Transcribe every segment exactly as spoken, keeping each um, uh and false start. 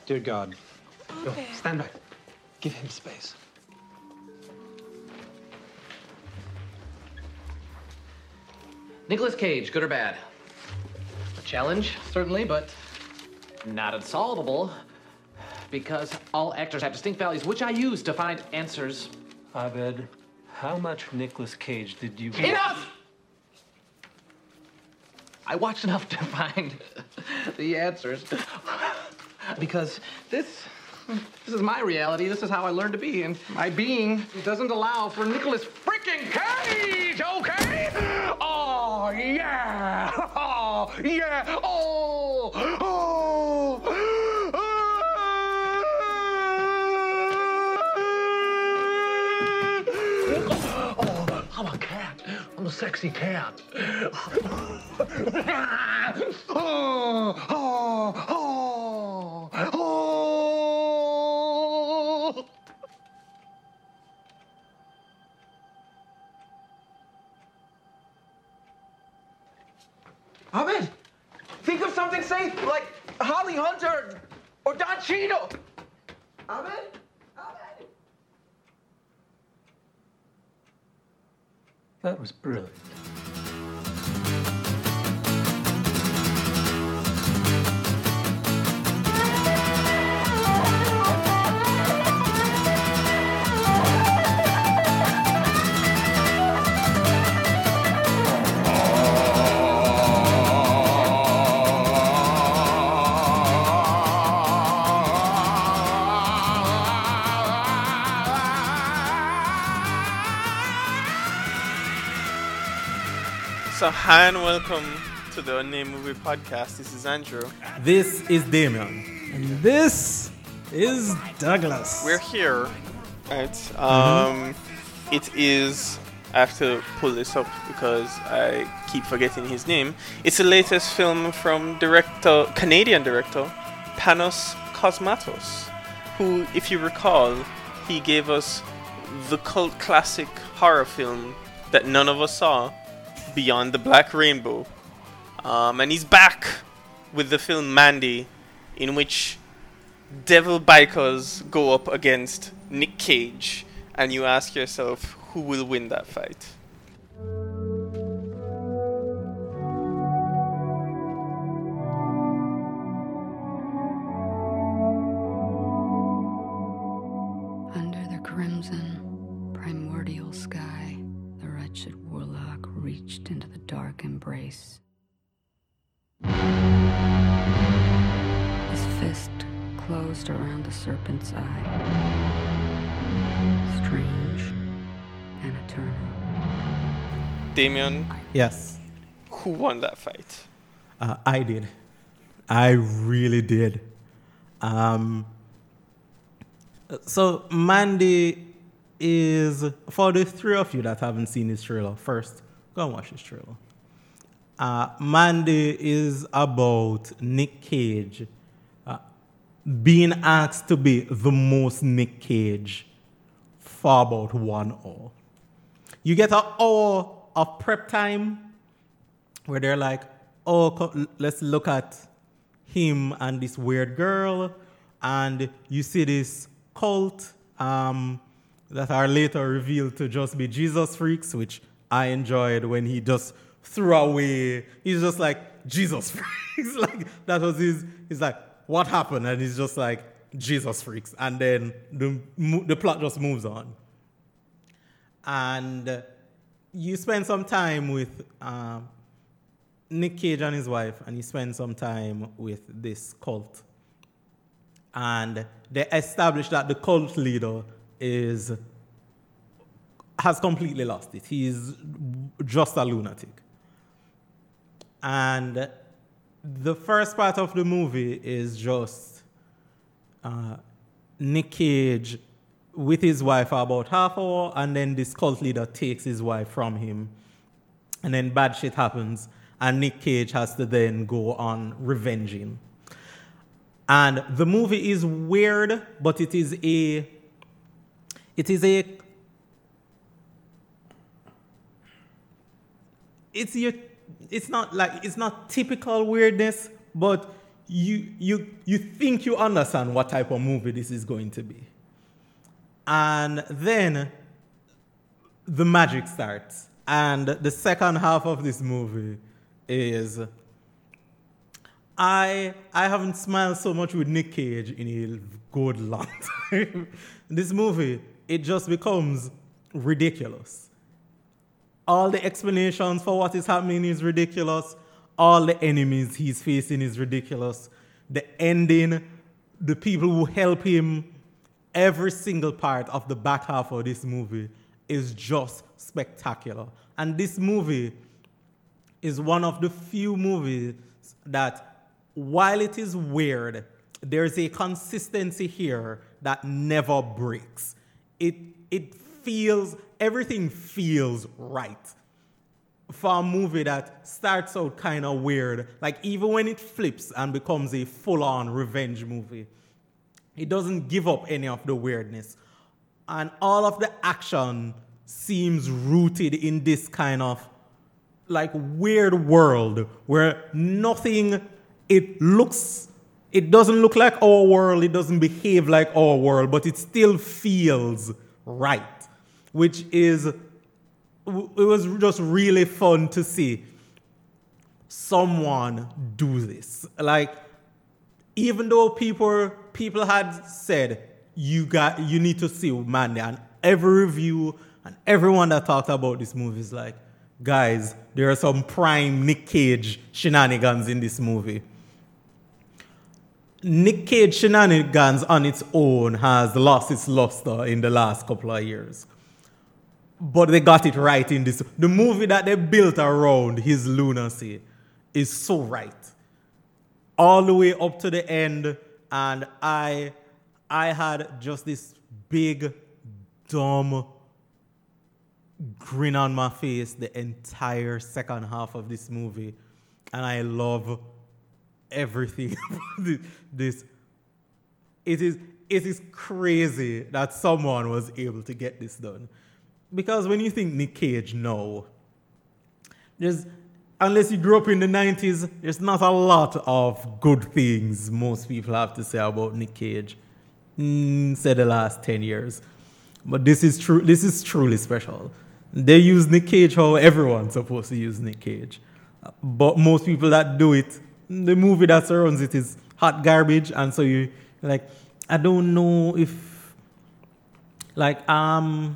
Dear God. Go, stand back. Give him space. Nicolas Cage, good or bad? A challenge, certainly, but not unsolvable. Because all actors have distinct values, which I use to find answers. Abed, how much Nicolas Cage did you... Enough! I watched enough to find the answers. Because this, this is my reality. This is how I learned to be. And my being doesn't allow for Nicolas freaking Cage, okay? Oh, yeah! Oh, yeah! Oh! Oh! Oh, I'm a cat. I'm a sexy cat. Oh, oh, oh, oh. Ahmed, think of something safe like Holly Hunter or Don Cheadle. Ahmed? Ahmed? That was brilliant. So, hi and welcome to the Unnamed Movie Podcast. This is Andrew. This is Damien. And this is Douglas. We're here. Right. Um, mm-hmm. It is. I have to pull this up because I keep forgetting his name. It's the latest film from director, Canadian director, Panos Cosmatos, who, if you recall, he gave us the cult classic horror film that none of us saw, Beyond the Black Rainbow. Um, and he's back with the film Mandy, in which devil bikers go up against Nick Cage, and you ask yourself, who will win that fight? Under the crimson, primordial sky, the wretched warlock reached into the dark embrace. His fist closed around the serpent's eye. Strange and eternal. Damien? Yes. Who won that fight? Uh, I did. I really did. Um, so, Mandy is, for the three of you that haven't seen this trailer, first, go and watch this trailer. Uh, Mandy is about Nick Cage uh, being asked to be the most Nick Cage for about one hour. You get an hour of prep time where they're like, oh, co- let's look at him and this weird girl, and you see this cult um, that are later revealed to just be Jesus freaks, which I enjoyed when he just threw away. He's just like, Jesus freaks. Like, that was his, he's like, what happened? And he's just like, Jesus freaks. And then the, the plot just moves on. And you spend some time with um, Nick Cage and his wife, and you spend some time with this cult. And they establish that the cult leader is has completely lost it. He's just a lunatic. And the first part of the movie is just uh, Nick Cage with his wife for about half hour, and then this cult leader takes his wife from him. And then bad shit happens, and Nick Cage has to then go on revenging. And the movie is weird, but it is a it is a it's your it's not like it's not typical weirdness, but you you you think you understand what type of movie this is going to be. And then the magic starts. And the second half of this movie is I I haven't smiled so much with Nick Cage in a good long time. This movie, it just becomes ridiculous. All the explanations for what is happening is ridiculous. All the enemies he's facing is ridiculous. The ending, the people who help him, every single part of the back half of this movie is just spectacular. And this movie is one of the few movies that, while it is weird, there's a consistency here that never breaks. It it feels, everything feels right. For a movie that starts out kind of weird, like even when it flips and becomes a full-on revenge movie, it doesn't give up any of the weirdness. And all of the action seems rooted in this kind of like weird world where nothing, it looks, it doesn't look like our world, it doesn't behave like our world, but it still feels right, which is, it was just really fun to see someone do this. Like, even though people people had said you got you need to see Mandy, and every review and everyone that talked about this movie is like, guys, there are some prime Nick Cage shenanigans in this movie. Nick Cage shenanigans on its own has lost its luster in the last couple of years. But they got it right in this. The movie that they built around his lunacy is so right. All the way up to the end, and I I had just this big, dumb grin on my face the entire second half of this movie. And I love everything about this. It is, it is crazy that someone was able to get this done. Because when you think Nick Cage, no. There's, unless you grew up in the nineties, there's not a lot of good things most people have to say about Nick Cage. Mm, say the last ten years. But this is true. This is truly special. They use Nick Cage how everyone's supposed to use Nick Cage. But most people that do it, the movie that surrounds it is hot garbage. And so you like, I don't know if, like, um,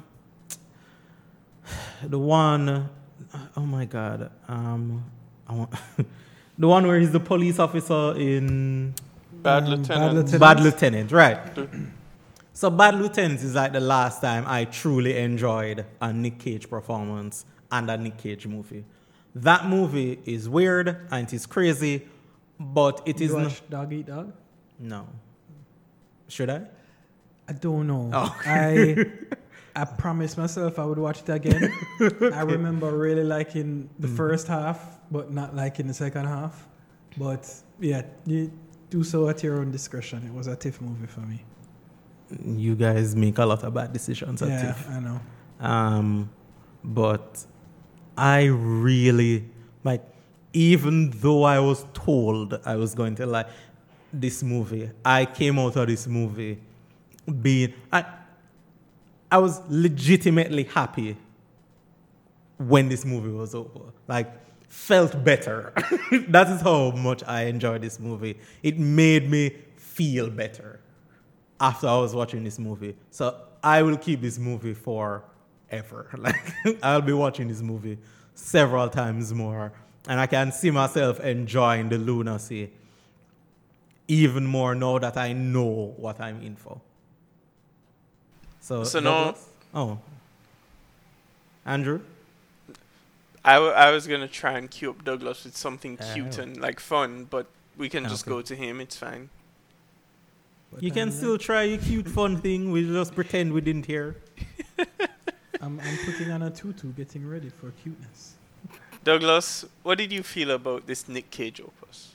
the one, oh my God, um, I want the one where he's the police officer in Bad um, Lieutenant. Bad Lieutenant, Bad Lieutenant, right? So Bad Lieutenant is like the last time I truly enjoyed a Nick Cage performance and a Nick Cage movie. That movie is weird and it is crazy, but it is you not. watch Dog Eat Dog? No. Should I? I don't know. Oh. I I promised myself I would watch it again. I remember really liking the mm. first half, but not liking the second half. But yeah, you do so at your own discretion. It was a TIFF movie for me. You guys make a lot of bad decisions at yeah, TIFF. I know. Um, but I really, like, even though I was told I was going to like this movie, I came out of this movie being, I, I was legitimately happy when this movie was over. Like, felt better. That is how much I enjoyed this movie. It made me feel better after I was watching this movie. So I will keep this movie forever. Like, I'll be watching this movie several times more. And I can see myself enjoying the lunacy even more now that I know what I'm in for. So, so no. Oh. Andrew? I, w- I was going to try and cue up Douglas with something Uh, cute and like fun, but we can just Okay. go to him. It's fine. You can still try a cute fun thing. We just pretend we didn't hear. I'm, I'm putting on a tutu, getting ready for cuteness. Douglas, what did you feel about this Nick Cage opus?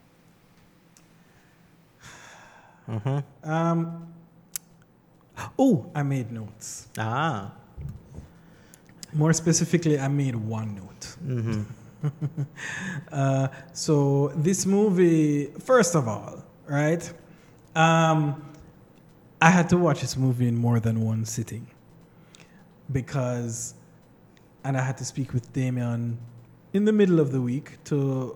Uh-huh. Um. Oh, I made notes. Ah. More specifically, I made one note. Mm-hmm. uh, so this movie, first of all, right? Um, I had to watch this movie in more than one sitting because, and I had to speak with Damien in the middle of the week to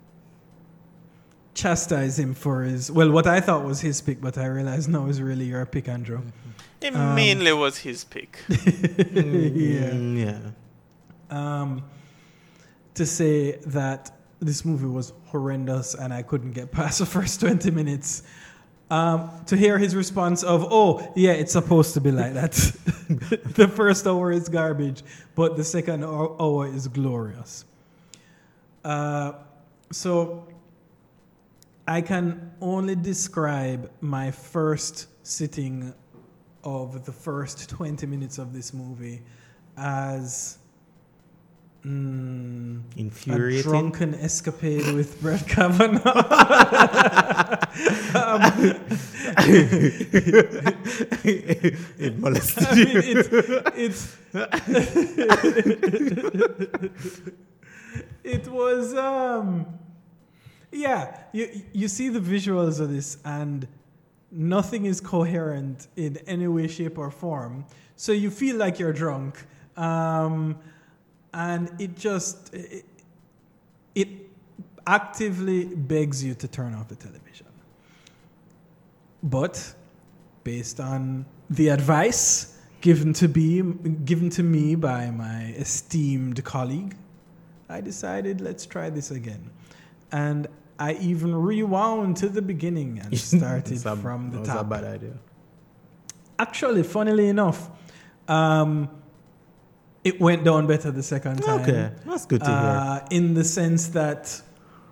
chastise him for his, well, what I thought was his pick, but I realized no, it's really your pick, Andrew. It Um, mainly was his pick. yeah. Mm, yeah. Um, to say that this movie was horrendous and I couldn't get past the first twenty minutes. Um, to hear his response of, oh, yeah, it's supposed to be like that. The first hour is garbage, but the second hour is glorious. Uh, so I can only describe my first sitting of the first twenty minutes of this movie as mm, Infuriating. a drunken escapade with Brett Kavanaugh. um, It molested I mean, you. it, it, it was, um, yeah, you, you see the visuals of this and nothing is coherent in any way, shape, or form. So you feel like you're drunk. Um, and it just, it, it actively begs you to turn off the television. But based on the advice given to be given to me by my esteemed colleague, I decided let's try this again. And I even rewound to the beginning and started It's a- from the that was top. a bad idea. Actually, funnily enough, um, it went down better the second time. Okay, that's good to hear. Uh, in the sense that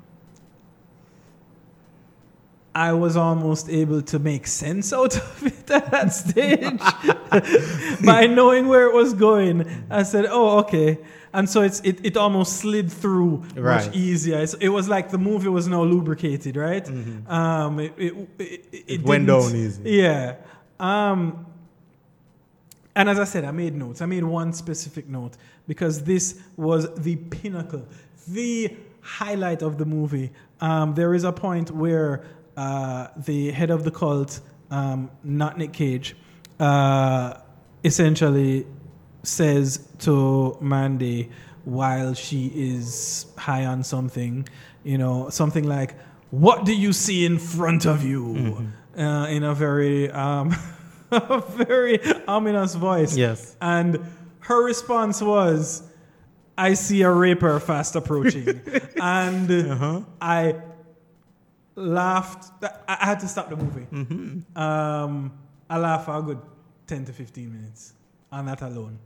I was almost able to make sense out of it at that stage by knowing where it was going. I said, "Oh, okay," and so it's it, it almost slid through Right. much easier. It's, it was like the movie was now lubricated, right? Mhm. Um, it it, it, it, It went didn't- down easy. Yeah. Um, and as I said, I made notes. I made one specific note because this was the pinnacle, the highlight of the movie. Um, there is a point where uh, the head of the cult, um, not Nick Cage, uh, essentially says to Mandy while she is high on something, you know, something like, "What do you see in front of you?" Mm-hmm. Uh, in a very, um, a very ominous voice. Yes. And her response was, "I see a raper fast approaching." And Uh-huh. I laughed. I I had to stop the movie. Mm-hmm. Um, I laughed for a good ten to fifteen minutes on that alone.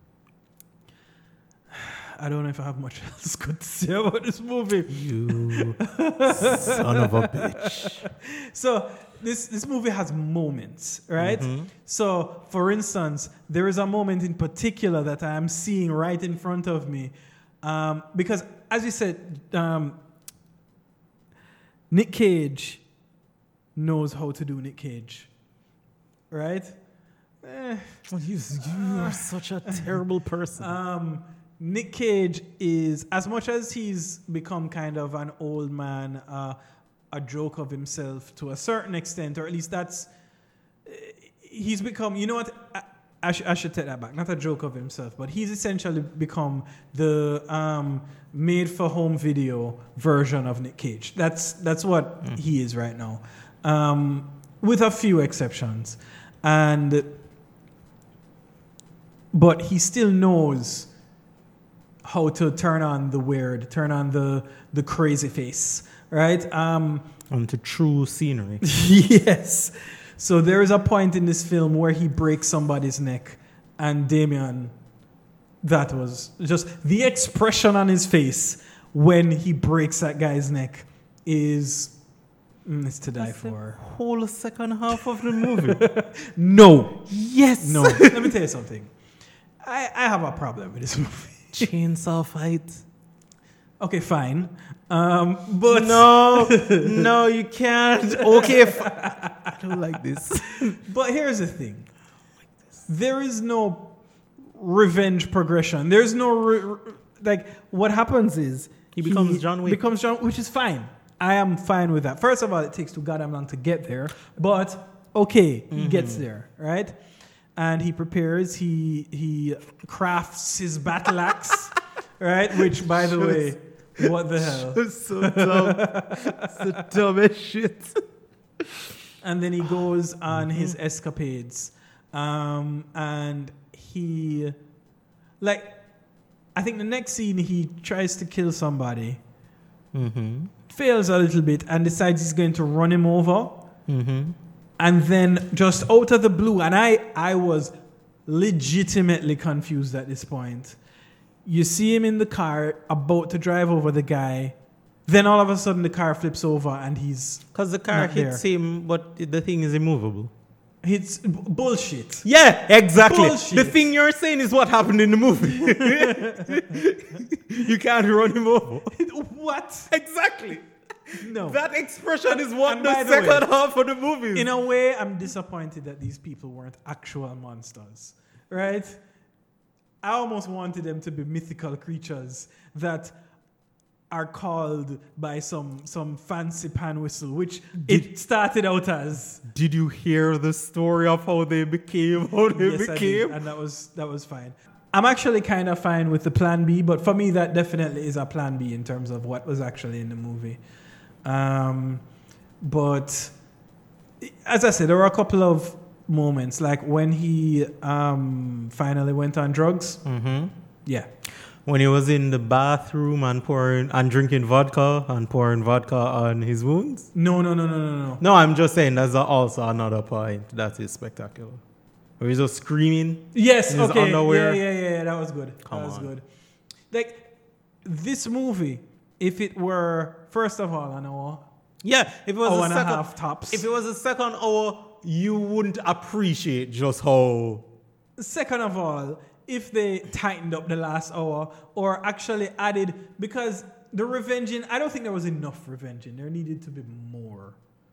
I don't know if I have much else good to say about this movie. You son of a bitch. So this this movie has moments, right? Mhm. So, for instance, there is a moment in particular that I am seeing right in front of me, um, because, as you said, um, Nick Cage knows how to do Nick Cage, right? Eh, You, you are such a terrible person. um, Nick Cage is, as much as he's become kind of an old man, uh, a joke of himself to a certain extent, or at least that's, uh, he's become, you know what, I, I, sh- I should take that back, not a joke of himself, but he's essentially become the um, made-for-home video version of Nick Cage. That's, that's what Mm. he is right now, um, with a few exceptions. And, but he still knows how to turn on the weird, turn on the the crazy face, right? Um, Onto true scenery. yes. So there is a point in this film where he breaks somebody's neck, and Damien, that was just the expression on his face when he breaks that guy's neck is mm, it's to die That's the for. whole second half of the movie. No, Yes. no. Let me tell you something. I, I have a problem with this movie. Chainsaw fight. Okay, fine. Um, but No, no, you can't. Okay, f- I don't like this. But here's the thing. There is no revenge progression. There's no re- like what happens is He becomes John Wick. Becomes John, which is fine. I am fine with that. First of all, it takes too goddamn long to get there, but okay, he Mm-hmm. gets there, right? And he prepares. He he crafts his battle axe, right? Which, by the way, what the hell? It's so dumb. It's the dumbest shit. And then he goes on Mm-hmm. his escapades, um, and he, like, I think the next scene he tries to kill somebody, Mm-hmm. fails a little bit, and decides he's going to run him over. Mm-hmm. And then just out of the blue, and I, I was legitimately confused at this point. You see him in the car about to drive over the guy. Then all of a sudden the car flips over and he's Because the car not hits there. him, but the thing is immovable. It's b- bullshit. Yeah, exactly. Bullshit. The thing you're saying is what happened in the movie. You can't run him over. What? Exactly. No. That expression is what And the by the second way, half of the movie is. In a way, I'm disappointed that these people weren't actual monsters, right? I almost wanted them to be mythical creatures that are called by some some fancy pan whistle, which it started out as. Did you hear the story of how they became how they Yes, I did, became? and that was that was fine. I'm actually kind of fine with the plan B, but for me, that definitely is a plan B in terms of what was actually in the movie. Um, but as I said, there were a couple of moments, like when he um, finally went on drugs. Mm-hmm. Yeah. When he was in the bathroom and pouring and drinking vodka and pouring vodka on his wounds. No, no, no, no, no, no. No, I'm just saying that's also another point that is spectacular. Where he's just screaming. Yes, in his okay. underwear. Yeah, yeah, yeah, that was good. Come that was on. good. Like, this movie, if it were, first of all, an hour, Yeah, if it was hour a and a second, half tops. if it was a second hour, you wouldn't appreciate just how. Second of all, if they tightened up the last hour or actually added, because the revenging, I don't think there was enough revenging. There needed to be more.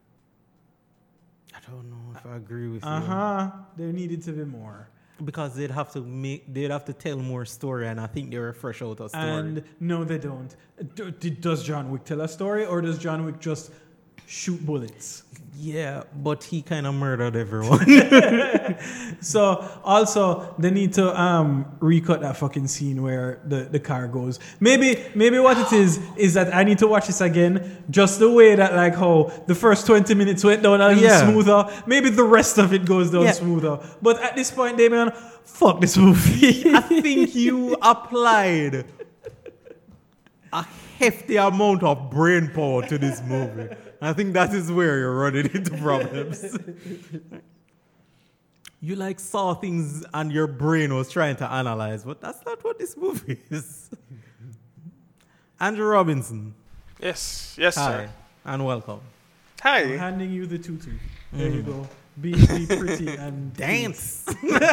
I don't know if I agree with Uh huh. There needed to be more. you because they'd have to make, they'd have to tell more story, and I think they were fresh out of story. And no, they don't. Do, did- does John Wick tell a story, or does John Wick just shoot bullets? yeah, but he kind of murdered everyone. So also they need to um recut that fucking scene where the, the car goes. Maybe maybe what it is is that I need to watch this again, just the way that like how the first twenty minutes went down a little Yeah. smoother. Maybe the rest of it goes down Yeah. smoother. But at this point, Damien, fuck this movie. I think you applied a hefty amount of brain power to this movie. I think that is where you're running into problems. You like saw things and your brain was trying to analyze, but that's not what this movie is. Andrew Robinson, Yes, yes, hi, sir. and welcome. Hi. I'm handing you the tutu. There Mm. you go. Be, be pretty and Dance.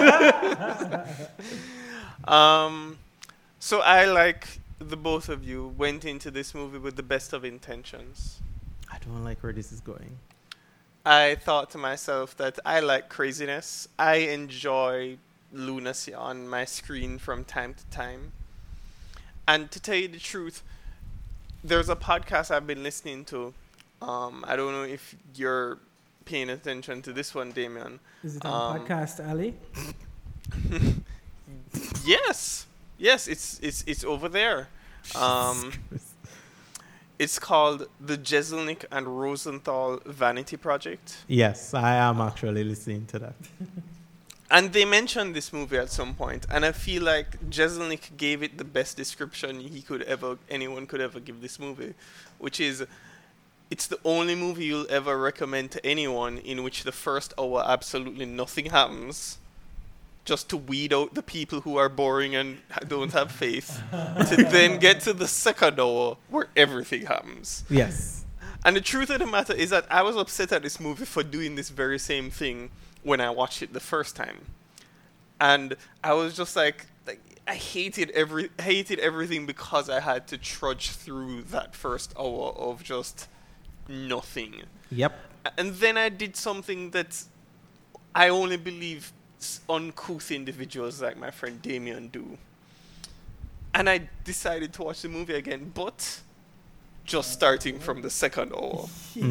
Um, so I, like the both of you, went into this movie with the best of intentions. I don't like where this is going. I thought to myself that I like craziness. I enjoy lunacy on my screen from time to time. And to tell you the truth, there's a podcast I've been listening to. Um, I don't know if you're paying attention to this one, Damien. Is it on Um, Podcast Alley? Yes, yes, it's it's it's over there. Um, it's called the Jeselnik and Rosenthal Vanity Project, Yes, I am actually listening to that. and they mentioned this movie at some point, and I feel like Jeselnik gave it the best description he could ever, anyone could ever give this movie, which is, it's the only movie you'll ever recommend to anyone in which the first hour absolutely nothing happens, just to weed out the people who are boring and ha- don't have faith, to then get to the second hour where everything happens. Yes. And the truth of the matter is that I was upset at this movie for doing this very same thing when I watched it the first time. And I was just like, like I hated every hated everything because I had to trudge through that first hour of just nothing. Yep. And then I did something that I only believe s- uncouth individuals like my friend Damien do. and I decided to watch the movie again, but just starting from the second hour.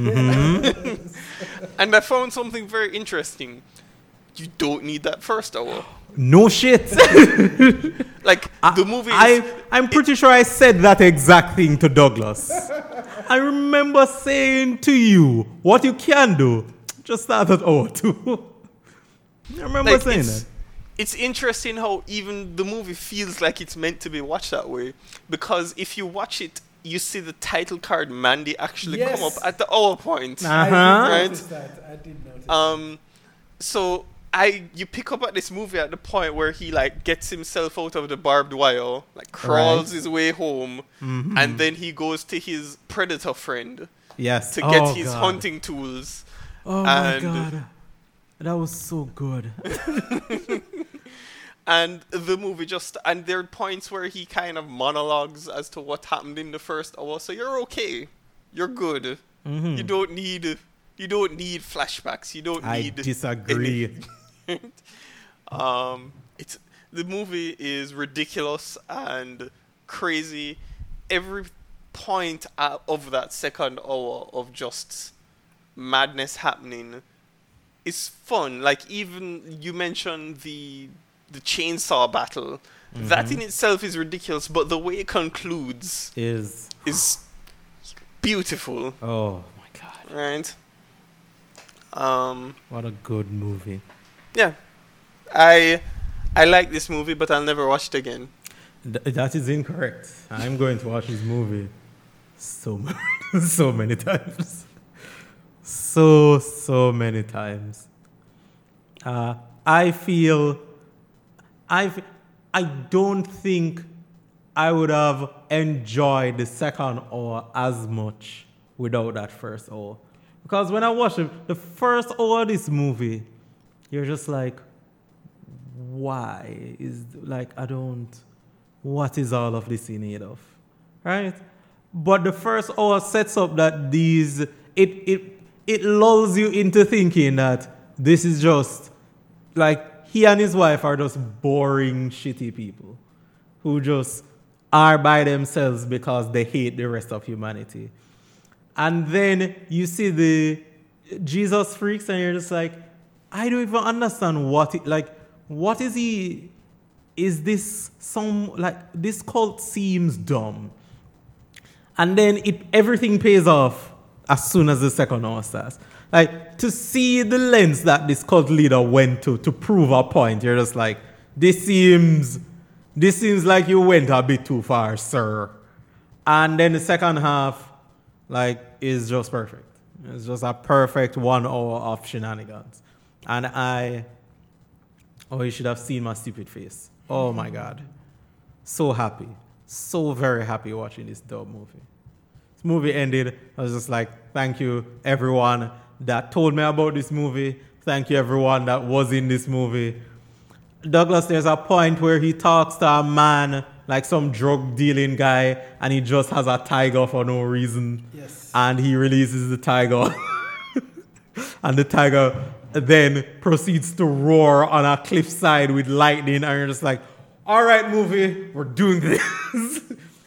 And I found something very interesting. You don't need that first hour. No shit. Like, I, the movie is, I, I'm pretty sure I said that exact thing to Douglas. I remember saying to you, what you can do, just start at hour two. I remember like, saying it's, that. It's interesting how even the movie feels like it's meant to be watched that way. Because if you watch it, you see the title card Mandy actually Yes. come up at the hour point. Uh-huh. I Right? did notice that. I did notice Um, so I you pick up at this movie at the point where he like gets himself out of the barbed wire, like crawls Right. his way home, Mhm. and then he goes to his predator friend Yes. to Oh, get his God. hunting tools. Oh my and- God. That was so good. And the movie just and there are points where he kind of monologues as to what happened in the first hour. So you're okay, you're good. Mhm. You don't need you don't need flashbacks. You don't I need disagree. any- um, it's the movie is ridiculous and crazy. Every point out of that second hour of just madness happening is fun. Like even you mentioned the the chainsaw battle. That in itself is ridiculous, but the way it concludes Is is beautiful, oh my God. right? Um, What a good movie. yeah, I I like this movie, but I'll never watch it again. Th- that is incorrect. I'm going to watch this movie so ma- so many times. So so many times. Uh, I feel I f- I don't think I would have enjoyed the second hour as much without that first hour. Because when I watched it, the first hour of this movie, you're just like, why is like I don't what is all of this in need of? Right? But the first hour sets up that these it it it lulls you into thinking that this is just like he and his wife are just boring, shitty people who just are by themselves because they hate the rest of humanity. And then you see the Jesus freaks, and you're just like, I don't even understand what it, like, what is he? Is this some like this cult seems dumb, and then it everything pays off as soon as the second hour starts. Like to see the lengths that this cult leader went to to prove a point, you're just like, this seems, this seems like you went a bit too far, sir. And then the second half, like, is just perfect. It's just a perfect one hour of shenanigans. And I, oh, you should have seen my stupid face. Oh my God. So happy. So very happy watching this dope movie. This movie ended. I was just like, thank you, everyone that told me about this movie. Thank you, everyone that was in this movie. Douglas, there's a point where he talks to a man, like some drug dealing guy, and he just has a tiger for no reason. Yes. And he releases the tiger. And the tiger then proceeds to roar on a cliffside with lightning, and you're just like, all right, movie, we're doing this.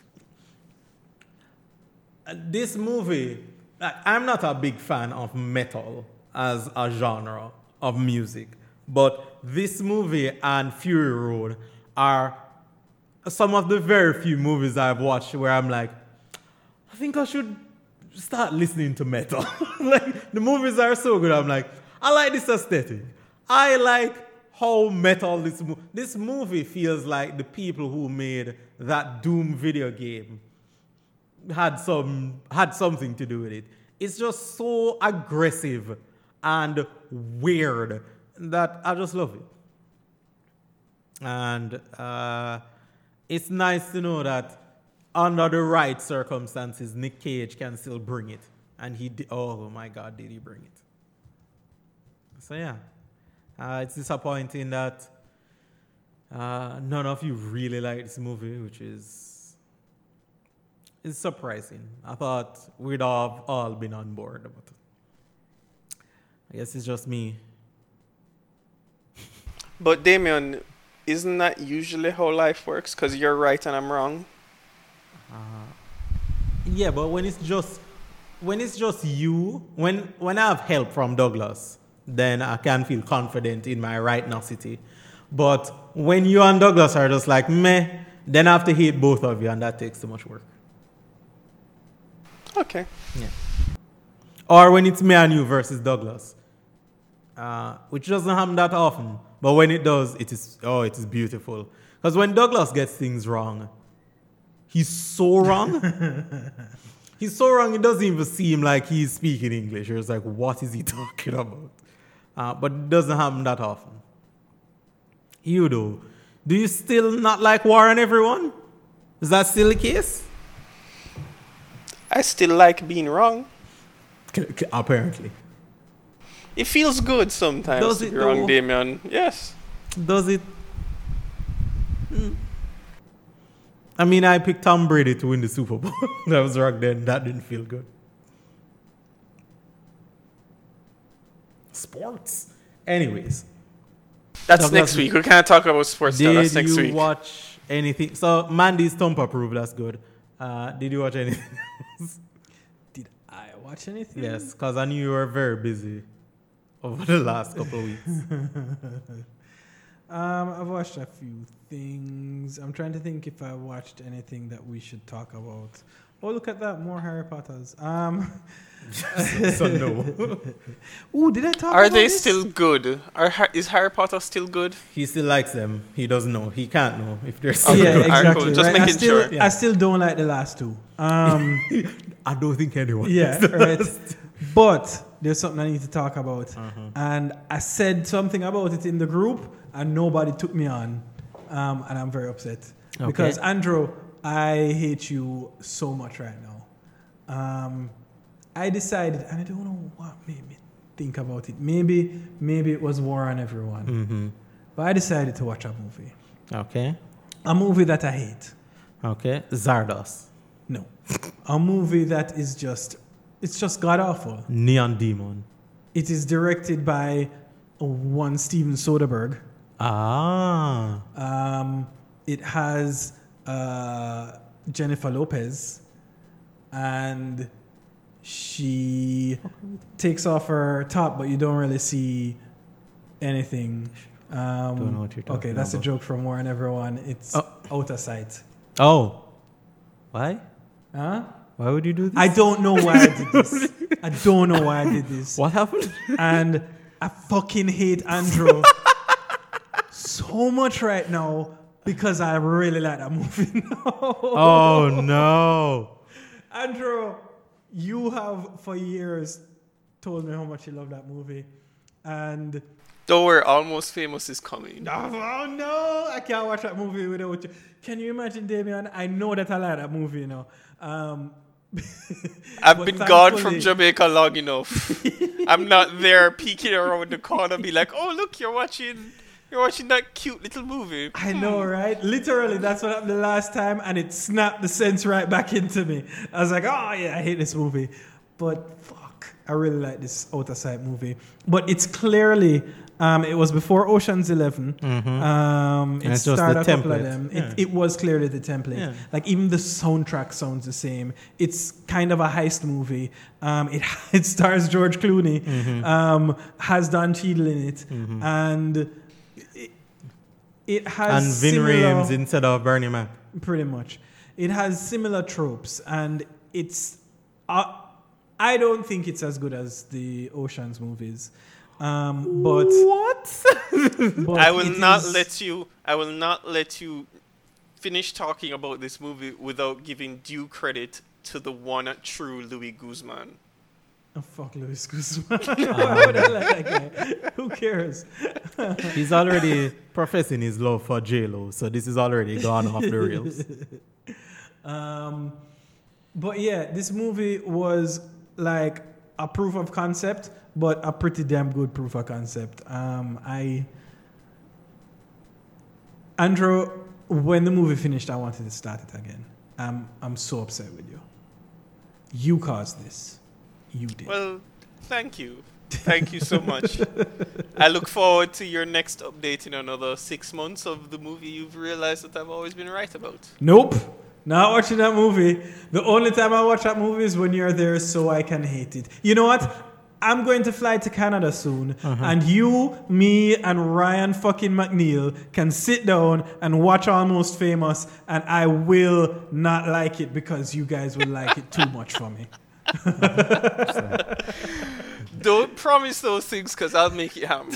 This movie, like, I'm not a big fan of metal as a genre of music, but this movie and Fury Road are some of the very few movies I've watched where I'm like, I think I should start listening to metal. Like, the movies are so good. I'm like, I like this aesthetic. I like how metal this movie. This movie feels like the people who made that Doom video game had some had something to do with it. It's just so aggressive and weird that I just love it. And uh, it's nice to know that under the right circumstances, Nick Cage can still bring it. And he did, oh my God, did he bring it? So yeah, uh, it's disappointing that uh, none of you really like this movie, which is is surprising. I thought we'd have all been on board, but I guess it's just me. But Damien, isn't that usually how life works? Because you're right and I'm wrong. Yeah, but when it's just when it's just you, when when I have help from Douglas, then I can feel confident in my rightnosity. But when you and Douglas are just like meh, then I have to hate both of you, and that takes too much work. Okay. Yeah. Or when it's me and you versus Douglas, uh, which doesn't happen that often. But when it does, it is oh, it is beautiful. Because when Douglas gets things wrong, he's so wrong. He's so wrong. It doesn't even seem like he's speaking English. It's like, what is he talking about? Uh, but it doesn't happen that often. You do. Do you still not like War on Everyone? Is that still the case? I still like being wrong. C- c- apparently. It feels good sometimes Does to it be wrong, though? Damien. Yes. Does it? Mm. I mean, I picked Tom Brady to win the Super Bowl. That was wrong then. That didn't feel good. Sports. Anyways. That's Douglas, next week. We can't talk about sports now. That's Did next you week. watch anything? So, Mandy's Thump approved. That's good. Uh, did you watch anything else? Did I watch anything? Yes, because I knew you were very busy over the last couple of weeks. Um, I've watched a few things. I'm trying to think if I watched anything that we should talk about. Oh, look at that. More Harry Potters. Um, So, no. ooh, did I talk Are about they this? still good? Are Har- is Harry Potter still good? He still likes them. He doesn't know. He can't know if they're still Okay. Yeah, Alright, exactly. cool. Just right? I making still, sure. I still don't like the last two. Um, I don't think anyone. yeah, does. right. But there's something I need to talk about. Uh-huh. And I said something about it in the group, and nobody took me on. Um, and I'm very upset. Okay. Because, Andrew, I hate you so much right now. Um, I decided, and I don't know what made me think about it. Maybe, maybe it was War on Everyone. Mm-hmm. But I decided to watch a movie. Okay. A movie that I hate. Okay. Zardos. No. A movie that is just, it's just god awful. Neon Demon. It is directed by one Steven Soderbergh. Ah. Um, it has uh, Jennifer Lopez, and she takes off her top, but you don't really see anything. Um, Don't know what you're talking okay, that's about. a joke from War and Everyone. It's Oh. out of sight. Oh. Why? Huh? Why would you do this? I don't know why I did this. I don't know why I did this. What happened? And I fucking hate Andrew so much right now because I really like that movie now. Oh no. Andrew, you have for years told me how much you love that movie. And Don't worry, Almost Famous is coming. oh no, I can't watch that movie without you. Can you imagine, Damien? I know that I like that movie, you know. Um, I've but been gone from thankfully- Jamaica long enough. I'm not there peeking around the corner, be like, "Oh, look, you're watching, you're watching that cute little movie." I know, right? Literally, that's what happened the last time, and it snapped the sense right back into me. I was like, oh, yeah, I hate this movie. But fuck, I really like this Outer Sight movie. But it's clearly, um, it was before Ocean's Eleven. Mm-hmm. Um, it And it's just started the a couple of template. them. Yeah. It, it was clearly the template. Yeah. Like, even the soundtrack sounds the same. It's kind of a heist movie. Um, it, it stars George Clooney, Mm-hmm. um, has Don Cheadle in it, and it, it has And Vin similar- Rames instead of Bernie Mac. pretty much. It has similar tropes, and it's. Uh, I don't think it's as good as the Ocean's movies, um, but What? but I will it not is- let you. I will not let you finish talking about this movie without giving due credit to the one true Louis Guzman. Oh, fuck Luis Guzman. Why would I like that guy? Who cares? He's already professing his love for J-Lo, so this is already gone off the rails. Um, but yeah, this movie was like a proof of concept, but a pretty damn good proof of concept. Um, I, Andrew, when the movie finished, I wanted to start it again. I'm I'm so upset with you. You caused this. You did. Well, thank you. Thank you so much. I look forward to your next update in another six months of the movie you've realized that I've always been right about. Nope. Not watching that movie. The only time I watch that movie is when you're there so I can hate it. You know what? I'm going to fly to Canada soon. Uh-huh. And you, me, and Ryan fucking McNeil can sit down and watch Almost Famous, and I will not like it because you guys will like it too much for me. Don't promise those things because I'll make it happen.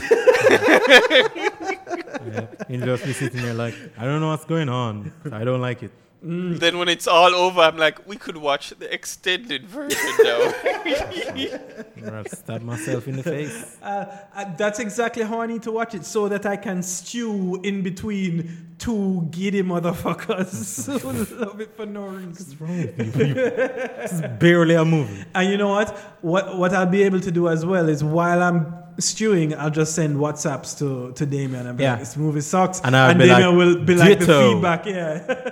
Yeah. You'll just be sitting there like, I don't know what's going on. I don't like it. Mm. Then when it's all over, I'm like, we could watch the extended version now. I'll stab myself in the face. Uh, uh, that's exactly how I need to watch it, so that I can stew in between two giddy motherfuckers who love it for no reason. What's wrong with you? It's barely a movie. And you know what? What what I'll be able to do as well is while I'm stewing, I'll just send WhatsApps to, to Damien and be yeah. like, this movie sucks. And, and be Damien like, will be like the ditto. feedback. Yeah.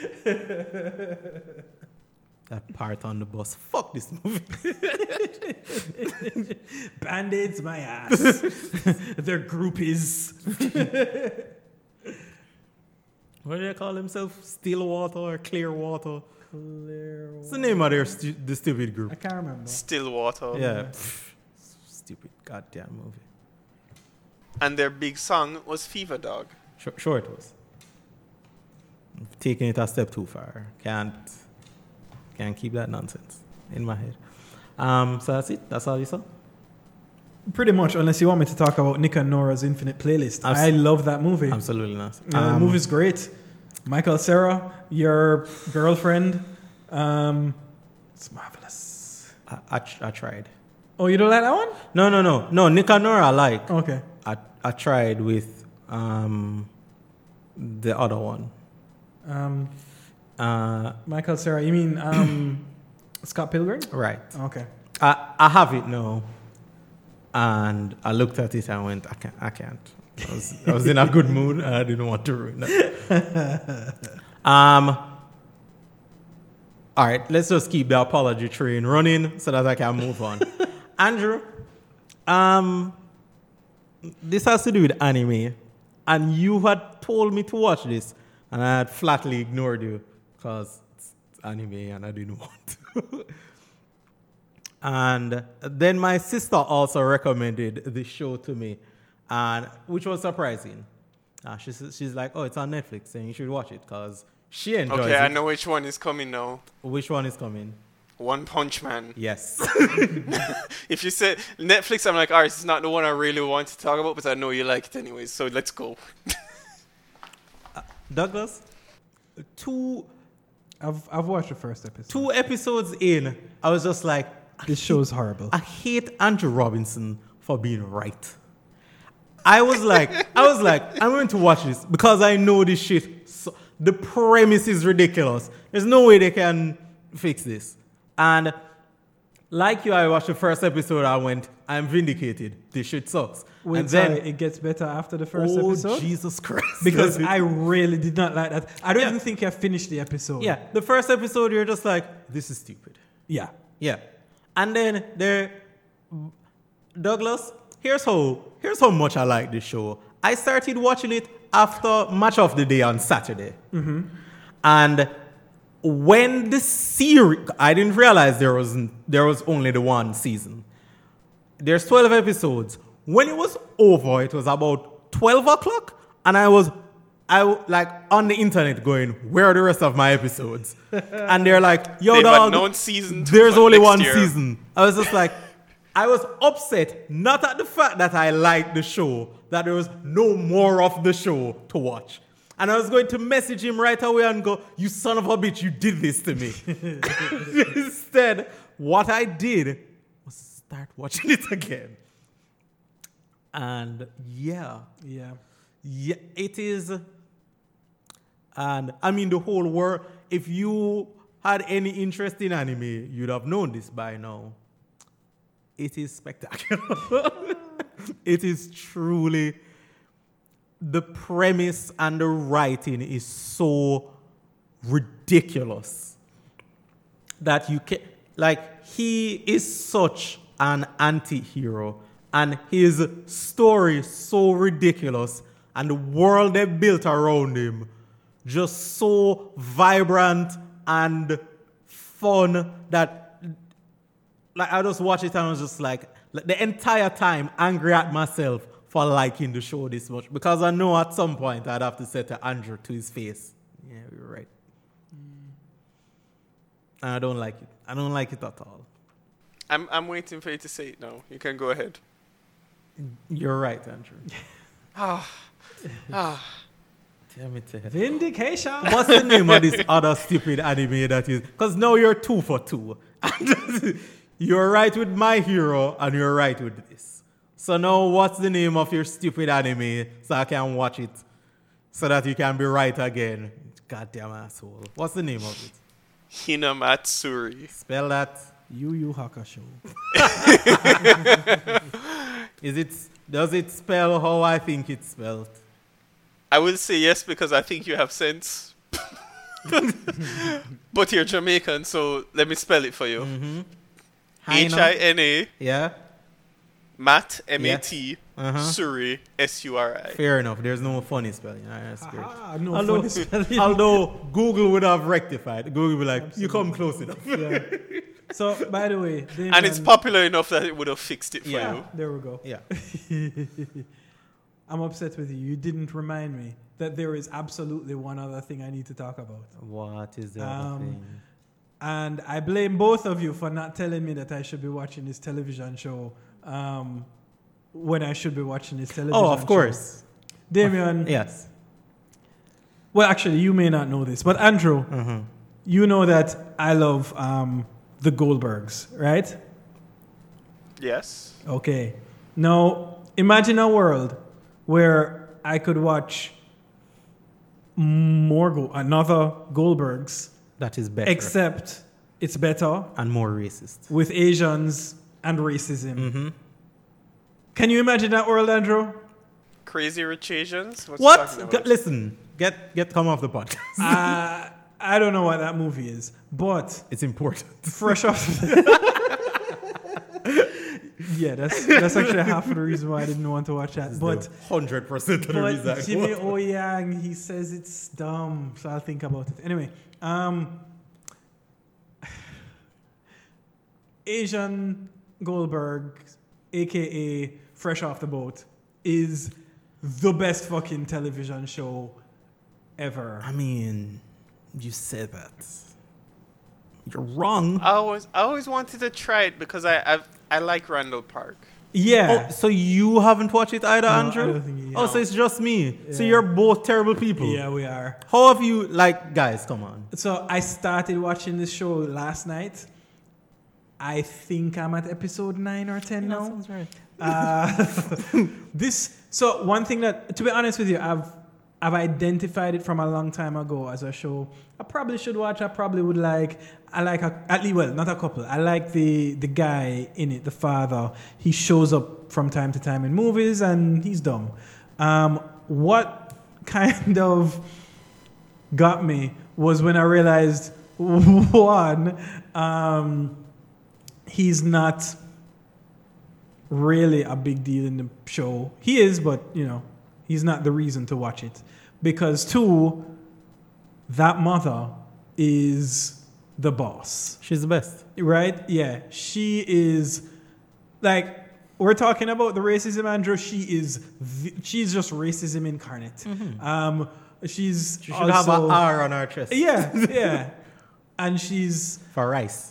That part on the bus. Fuck this movie. Band-Aids my ass. They're groupies. What do they call themselves? Stillwater or Clearwater? Clear. What's the name of their stu- the stupid group? I can't remember. Stillwater. Yeah. Pff, stupid goddamn movie. And their big song was Fever Dog. Sure, sure it was. Taking it a step too far. Can't can't keep that nonsense in my head. Um, so that's it. That's all you saw. Pretty much, unless you want me to talk about Nick and Nora's Infinite Playlist. Abs- I love that movie. Absolutely not. Uh, Um, the movie's great. Michael Cera, your girlfriend. Um, it's marvelous. I, I, tr- I tried. Oh, you don't like that one? No, no, no, no. Nick and Nora I like. Okay. I I tried with um the other one. Um, Uh, Michael Cera, you mean um, Scott Pilgrim? right. Okay. I I have it now, and I looked at it and went, I can't. I can't. I was, I was in a good mood, and I didn't want to ruin that. um. All right, let's just keep the apology train running so that I can move on. Andrew, um, this has to do with anime, and you had told me to watch this, and I had flatly ignored you because it's anime and I didn't want to. And then my sister also recommended the show to me, and which was surprising. Uh, she's, she's like, oh, it's on Netflix, and you should watch it because she enjoys Okay, it. I know which one is coming now. Which one is coming? One Punch Man. Yes. If you say Netflix, I'm like, all right, this is not the one I really want to talk about, but I know you like it anyways, so let's go. uh, Douglas, two I've I've watched the first episode. two episodes in, I was just like, This show's horrible. I hate Andrew Robinson for being right. I was like, I was like, I'm going to watch this because I know this shit. So, the premise is ridiculous. There's no way they can fix this. And like you, I watched the first episode. I went, I'm vindicated. This shit sucks. Wait, and then sorry, it gets better after the first oh, episode? Jesus Christ. Because I really did not like that. I don't Yeah. even think I finished the episode. yeah, the first episode, you're just like, this is stupid. Yeah. Yeah. And then there, Douglas, here's how, here's how much I like this show. I started watching it after Match of the Day on Saturday. Mm-hmm. And when the series, I didn't realize there was, there was only the one season. There's twelve episodes. When it was over, it was about twelve o'clock. And I was, I w- like on the internet going, where are the rest of my episodes? And they're like, yo, They've dog, announced season two there's for only next one year. season. I was just like, I was upset, not at the fact that I liked the show, that there was no more of the show to watch. And I was going to message him right away and go, you son of a bitch, you did this to me. Instead, what I did was start watching it again. And yeah, Yeah. yeah, it is. And I mean, the whole world, if you had any interest in anime, you'd have known this by now. It is spectacular. It is truly, the premise and the writing is so ridiculous that you can, like, he is such an anti-hero and his story so ridiculous, and the world they built around him just so vibrant and fun that, like, I just watched it and I was just like, like the entire time angry at myself for liking the show this much, because I know at some point I'd have to say to Andrew to his face, yeah, you're right. Mm. And I don't like it. I don't like it at all. I'm I'm waiting for you to say it now. You can go ahead. You're right, Andrew. Ah, ah. Damn it. Vindication. What's the name of this other stupid anime that is? Because now you're two for two. You're right with My Hero and you're right with this. So now what's the name of your stupid anime so I can watch it so that you can be right again? Goddamn asshole. What's the name of it? Hinamatsuri. Spell that. Yu Yu Hakusho. Is it? Does it spell how I think it's spelled? I will say yes because I think you have sense. But you're Jamaican, so let me spell it for you. Mm-hmm. H I N A. Yeah. Matt, M A T, yes. uh-huh. Suri, S U R I. Fair enough. There's no funny spelling. All right, that's great. Ah, no although, funny spelling. although Google would have rectified. Google would be like, Absolutely. You come close enough. Yeah. So, by the way... Damien, and it's popular enough that it would have fixed it for yeah. you. There we go. Yeah. I'm upset with you. You didn't remind me that there is absolutely one other thing I need to talk about. What is the um, other thing? And I blame both of you for not telling me that I should be watching this television show um, when I should be watching this television show. Oh, of course. Show. Damien. Yes. Well, actually, you may not know this, but Andrew, mm-hmm. you know that I love um, the Goldbergs, right? Yes. Okay. Now, imagine a world where I could watch more Go- another Goldbergs. That is better. Except it's better. And more racist. With Asians and racism. Mm-hmm. Can you imagine that world, Andrew? Crazy Rich Asians? What's what? G- listen, get get come off the podcast. uh, I don't know what that movie is, but... It's important. Fresh off... Yeah, that's that's actually half of the reason why I didn't want to watch that. It's but one hundred percent of the but reason. Jimmy O Yang, he says it's dumb, so I'll think about it. Anyway, um, Asian Goldberg, a k a. Fresh Off the Boat, is the best fucking television show ever. I mean, you said that. You're wrong. I always, I always wanted to try it because I, I've, I like Randall Park. Yeah. Oh, so you haven't watched it either, No, Andrew? I don't think you oh, have. so it's just me. So Yeah. you're both terrible people. Yeah, we are. How have you, like, guys, come on. So I started watching this show last night. I think I'm at episode nine or ten now. Sounds right. Uh, this so one thing that, to be honest with you, I've I've identified it from a long time ago as a show I probably should watch. I probably would like. I like a, at least well, not a couple. I like the the guy in it, the father. He shows up from time to time in movies, and he's dumb. Um, what kind of got me was when I realized one, um, he's not really a big deal in the show. He is, but, you know, he's not the reason to watch it. Because, two, that mother is the boss. She's the best. Right? Yeah. She is, like, we're talking about the racism, Andrew. She is, the, she's just racism incarnate. Mm-hmm. Um, she's She should also, have an R on her chest. Yeah, yeah. And she's... For rice.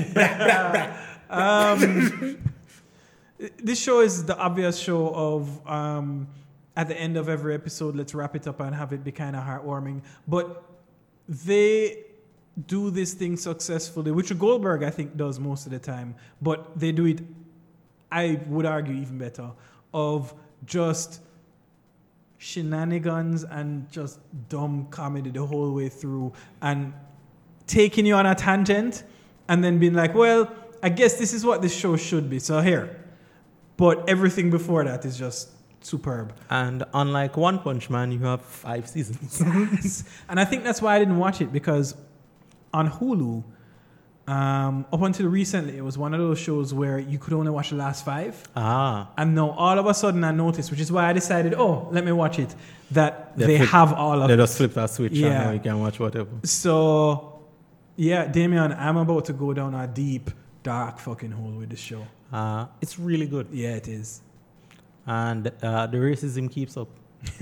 um, this show is the obvious show of um, at the end of every episode, let's wrap it up and have it be kind of heartwarming. But they do this thing successfully, which Goldberg, I think, does most of the time. But they do it, I would argue, even better, of just shenanigans and just dumb comedy the whole way through and taking you on a tangent and then being like, well, I guess this is what this show should be. So here. But everything before that is just superb. And unlike One Punch Man, you have five seasons. Yes. And I think that's why I didn't watch it, because on Hulu, Um, up until recently, it was one of those shows where you could only watch the last five. Ah. And now all of a sudden I noticed, which is why I decided, oh, let me watch it, that They they, flip- have all of They it. just flip that switch and Yeah. now you can watch whatever. So, yeah, Damien, I'm about to go down a deep, dark fucking hole with this show. Uh, it's really good. Yeah, it is. And uh, the racism keeps up.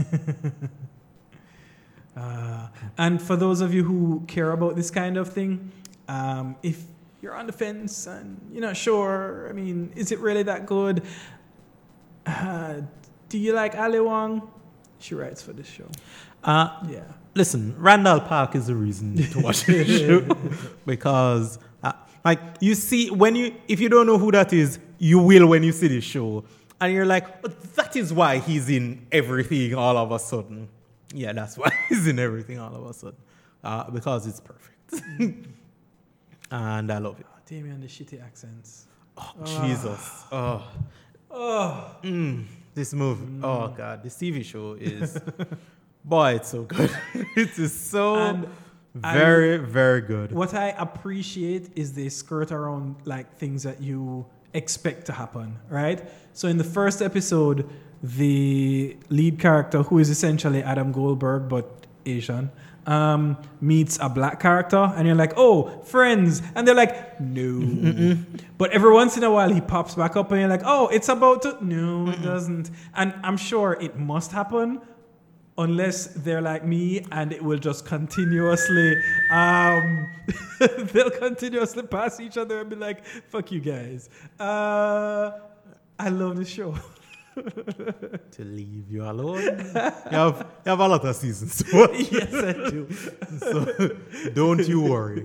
Uh, and for those of you who care about this kind of thing, um, if you're on the fence and you're not sure, I mean, is it really that good? Uh, do you like Ali Wong? She writes for this show. Uh, Yeah. Listen, Randall Park is the reason to watch this show. Because, uh, like, you see, when you, if you don't know who that is, you will when you see this show. And you're like, oh, that is why he's in everything all of a sudden. Yeah, that's why he's in everything all of a sudden. Uh, because it's perfect. And I love it. Oh, Damien, the shitty accents. Oh, Jesus. Oh. Oh. Mm, this movie. Oh, God. This T V show is... Boy, it's so good. It is so And- very, very good. What I appreciate is they skirt around like things that you expect to happen, right? So in the first episode, the lead character, who is essentially Adam Goldberg but Asian, um, meets a black character, and you're like, "Oh, friends!" And they're like, "No." But every once in a while, he pops back up, and you're like, "Oh, it's about to." No, it doesn't. And I'm sure it must happen. Unless they're like me and it will just continuously, um, they'll continuously pass each other and be like, fuck you guys. Uh, I love this show. To leave you alone. You have, you have a lot of seasons. So, Yes, I do. so don't you worry.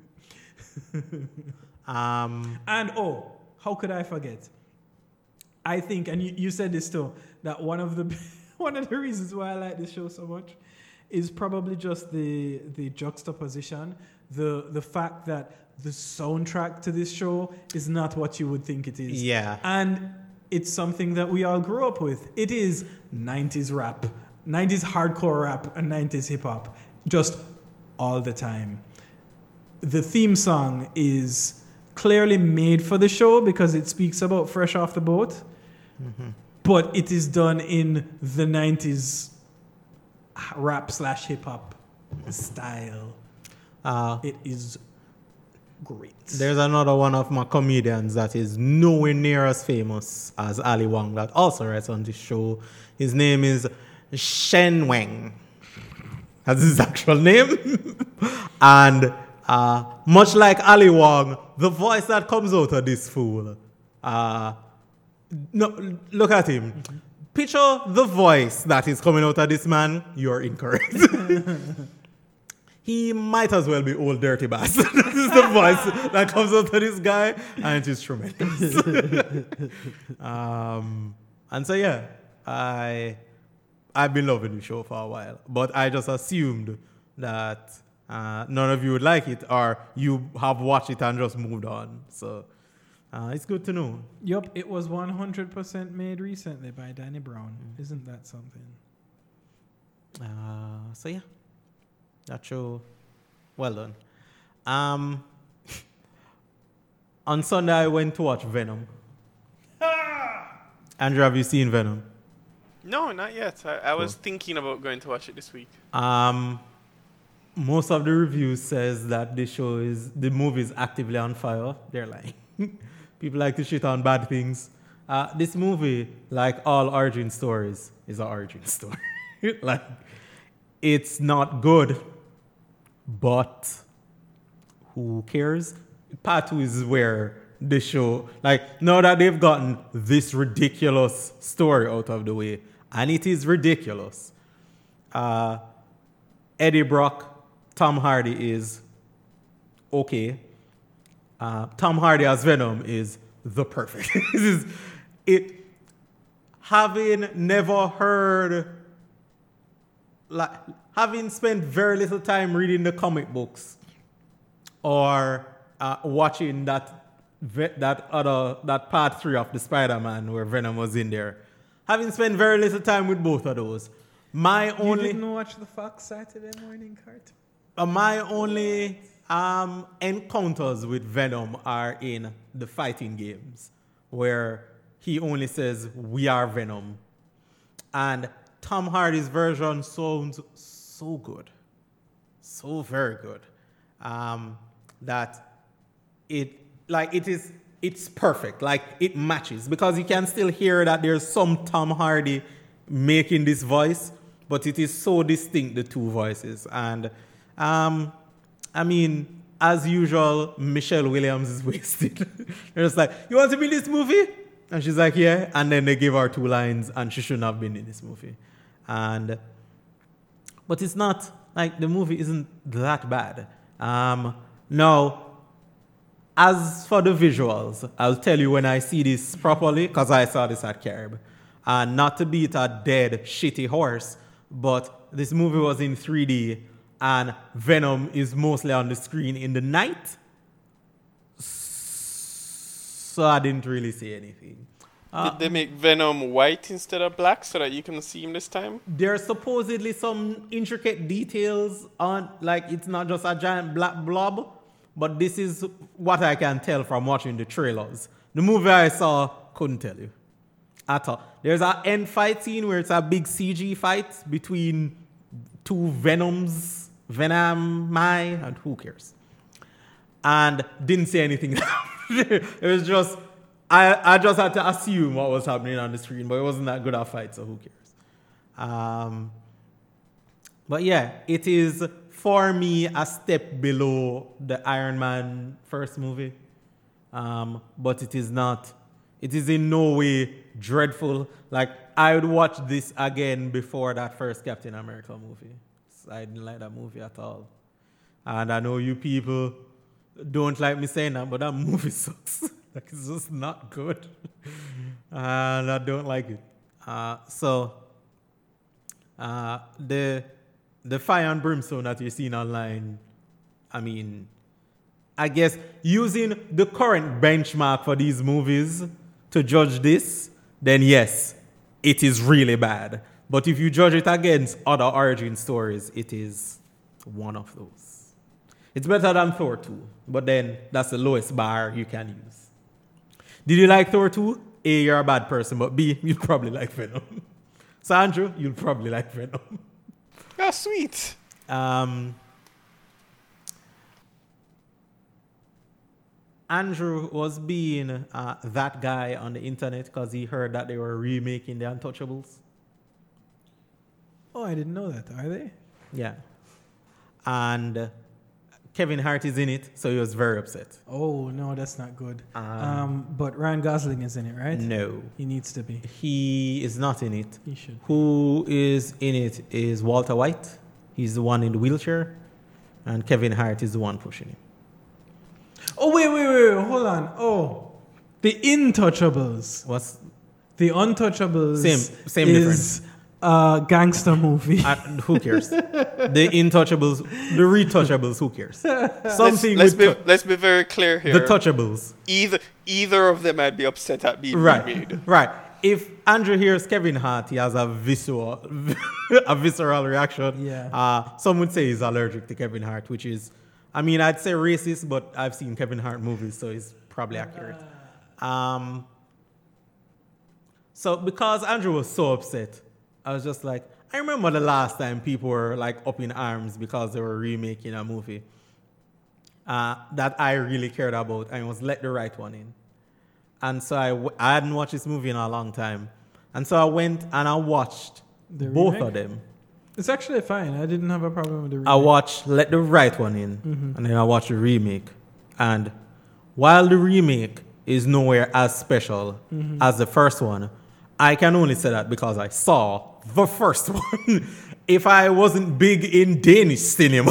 Um, And oh, how could I forget? I think, and you, you said this too, that one of the one of the reasons why I like this show so much is probably just the the juxtaposition, the the fact that the soundtrack to this show is not what you would think it is. Yeah. And it's something that we all grew up with. It is nineties rap, nineties hardcore rap, and nineties hip hop, just all the time. The theme song is clearly made for the show because it speaks about fresh off the boat, mm-hmm. but it is done in the nineties rap slash hip hop style. uh, It is great. there's another one of my comedians that is nowhere near as famous as Ali Wong that also writes on this show. His name is Shen Wang. That's his actual name. And uh, much like Ali Wong, the voice that comes out of this fool, uh, no, look at him. Mm-hmm. Picture the voice that is coming out of this man. You're incorrect. He might as well be old dirty bastard. This is the voice that comes out of this guy, and it is tremendous. um, and so yeah, I I've been loving the show for a while, but I just assumed that uh, none of you would like it, or you have watched it and just moved on. So uh, it's good to know. Yup, it was one hundred percent made recently by Danny Brown. Mm. Isn't that something? Uh, so yeah, that show, well done. Um, on Sunday I went to watch Venom. Andrew, have you seen Venom? No, not yet. I, I was thinking about going to watch it this week. Um, most of the reviews says that the show is the movie is actively on fire. They're lying. People like to shit on bad things. Uh, this movie, like all origin stories, is an origin story. Like, it's not good, but who cares? Part two is where the show, like, now that they've gotten this ridiculous story out of the way, and it is ridiculous. Uh, Eddie Brock, Tom Hardy is okay. Uh, Tom Hardy as Venom is the perfect. This is it. Having never heard, like, having spent very little time reading the comic books or uh, watching that that other that part three of the Spider-Man where Venom was in there, having spent very little time with both of those, my You only didn't watch the Fox Saturday morning cartoon? uh, my only um, encounters with Venom are in the fighting games, where he only says, "We are Venom." And Tom Hardy's version sounds so good, so very good, um, that it, like, it is, it's perfect. Like, it matches, because you can still hear that there's some Tom Hardy making this voice, but it is so distinct, the two voices. And, um, I mean, as usual, Michelle Williams is wasted. They're just like, "You want to be in this movie?" And she's like, "Yeah." And then they give her two lines, and she shouldn't have been in this movie. And, but it's not, like, the movie isn't that bad. Um, now, as for the visuals, I'll tell you when I see this properly, because I saw this at Carib. And not to beat a dead, shitty horse, but this movie was in three D, and Venom is mostly on the screen in the night. So I didn't really see anything. Uh, Did they make Venom white instead of black so that you can see him this time? There's supposedly some intricate details on, like, it's not just a giant black blob, but this is what I can tell from watching the trailers. The movie I saw couldn't tell you at all. There's an end fight scene where it's a big C G fight between two Venoms, Venom, and who cares? And didn't say anything. It was just, I, I just had to assume what was happening on the screen, but it wasn't that good a fight, so who cares? Um, but yeah, it is, for me, a step below the Iron Man first movie. Um, but it is not, it is in no way dreadful. Like, I would watch this again before that first Captain America movie. I didn't like that movie at all. And I know you people don't like me saying that, but that movie sucks. Like, it's just not good. And I don't like it. Uh, so, uh, the the fire and brimstone that you're seeing online, I mean, I guess using the current benchmark for these movies to judge this, then yes, it is really bad. But if you judge it against other origin stories, it is one of those. It's better than Thor two, but then that's the lowest bar you can use. Did you like Thor two? A, you're a bad person, but B, you'll probably like Venom. So Andrew, you'll probably like Venom. Oh, sweet. Um, Andrew was being uh, that guy on the internet because he heard that they were remaking The Untouchables. Oh, I didn't know that. Are they? Yeah. And uh, Kevin Hart is in it, so he was very upset. Oh, no, that's not good. Um, Um, but Ryan Gosling is in it, right? No. He needs to be. He is not in it. He should. Who is in it is Walter White. He's the one in the wheelchair. And Kevin Hart is the one pushing him. Oh, wait, wait, wait, wait. Hold on. Oh, The Intouchables. What's The Untouchables Same- same is a gangster movie. uh, who cares? The Intouchables, the Retouchables, who cares? Something let's, let's, with be, tou- let's be very clear here. the Touchables. Either either of them I'd be upset at being Right, remade. right. If Andrew hears Kevin Hart, he has a visceral, a visceral reaction. Yeah. Uh, some would say he's allergic to Kevin Hart, which is, I mean, I'd say racist, but I've seen Kevin Hart movies, so it's probably accurate. Um, so because Andrew was so upset, I was just like, I remember the last time people were like up in arms because they were remaking a movie uh, that I really cared about, and it was Let the Right One In. And so I, w- I hadn't watched this movie in a long time. And so I went and I watched The both remake? of them. It's actually fine. I didn't have a problem with the remake. I watched Let the Right One In, Mm-hmm. and then I watched the remake. And while the remake is nowhere as special Mm-hmm. as the first one, I can only say that because I saw the first one. If I wasn't big in Danish cinema,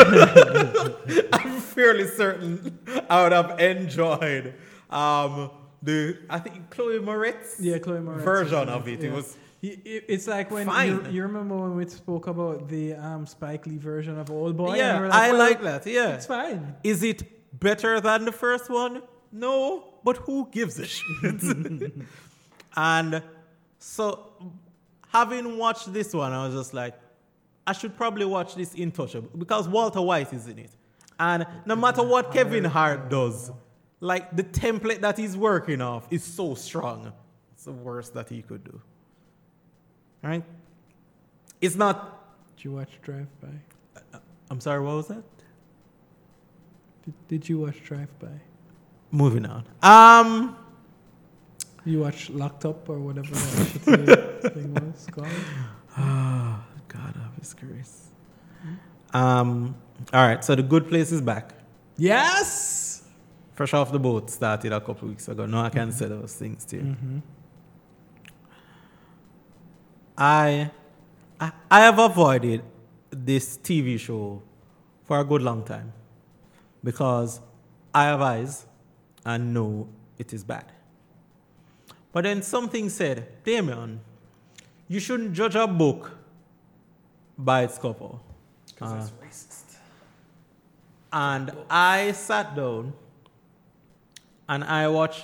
I'm fairly certain I would have enjoyed um, the, I think, Chloe Moretz Yeah, Chloe Moretz. version of it. It Yeah. was He- it- It's like when you, Fine. you remember when we spoke about the um, Spike Lee version of Old Boy. and yeah, we were I well, like that. Yeah, It's fine. Is it better than the first one? No, but who gives a shit? And so, having watched this one, I was just like, I should probably watch this Intouchable because Walter White is in it. And no matter what Kevin Hart does, like the template that he's working off is so strong. It's the worst that he could do. Right? It's not. Did you watch Drive By? I'm sorry, what was that? Did, did you watch Drive By? Moving on. Um, You watch Locked Up or whatever that shitty thing was called? oh, God of His grace. Um, all right, so The Good Place is back. Yes! Fresh off the boat started a couple weeks ago. No, I can say those things to you. Mm-hmm. I, I I have avoided this T V show for a good long time because I have eyes and know it is bad. But then something said, Damien, you shouldn't judge a book by its cover. Because it's racist. And I sat down and I watched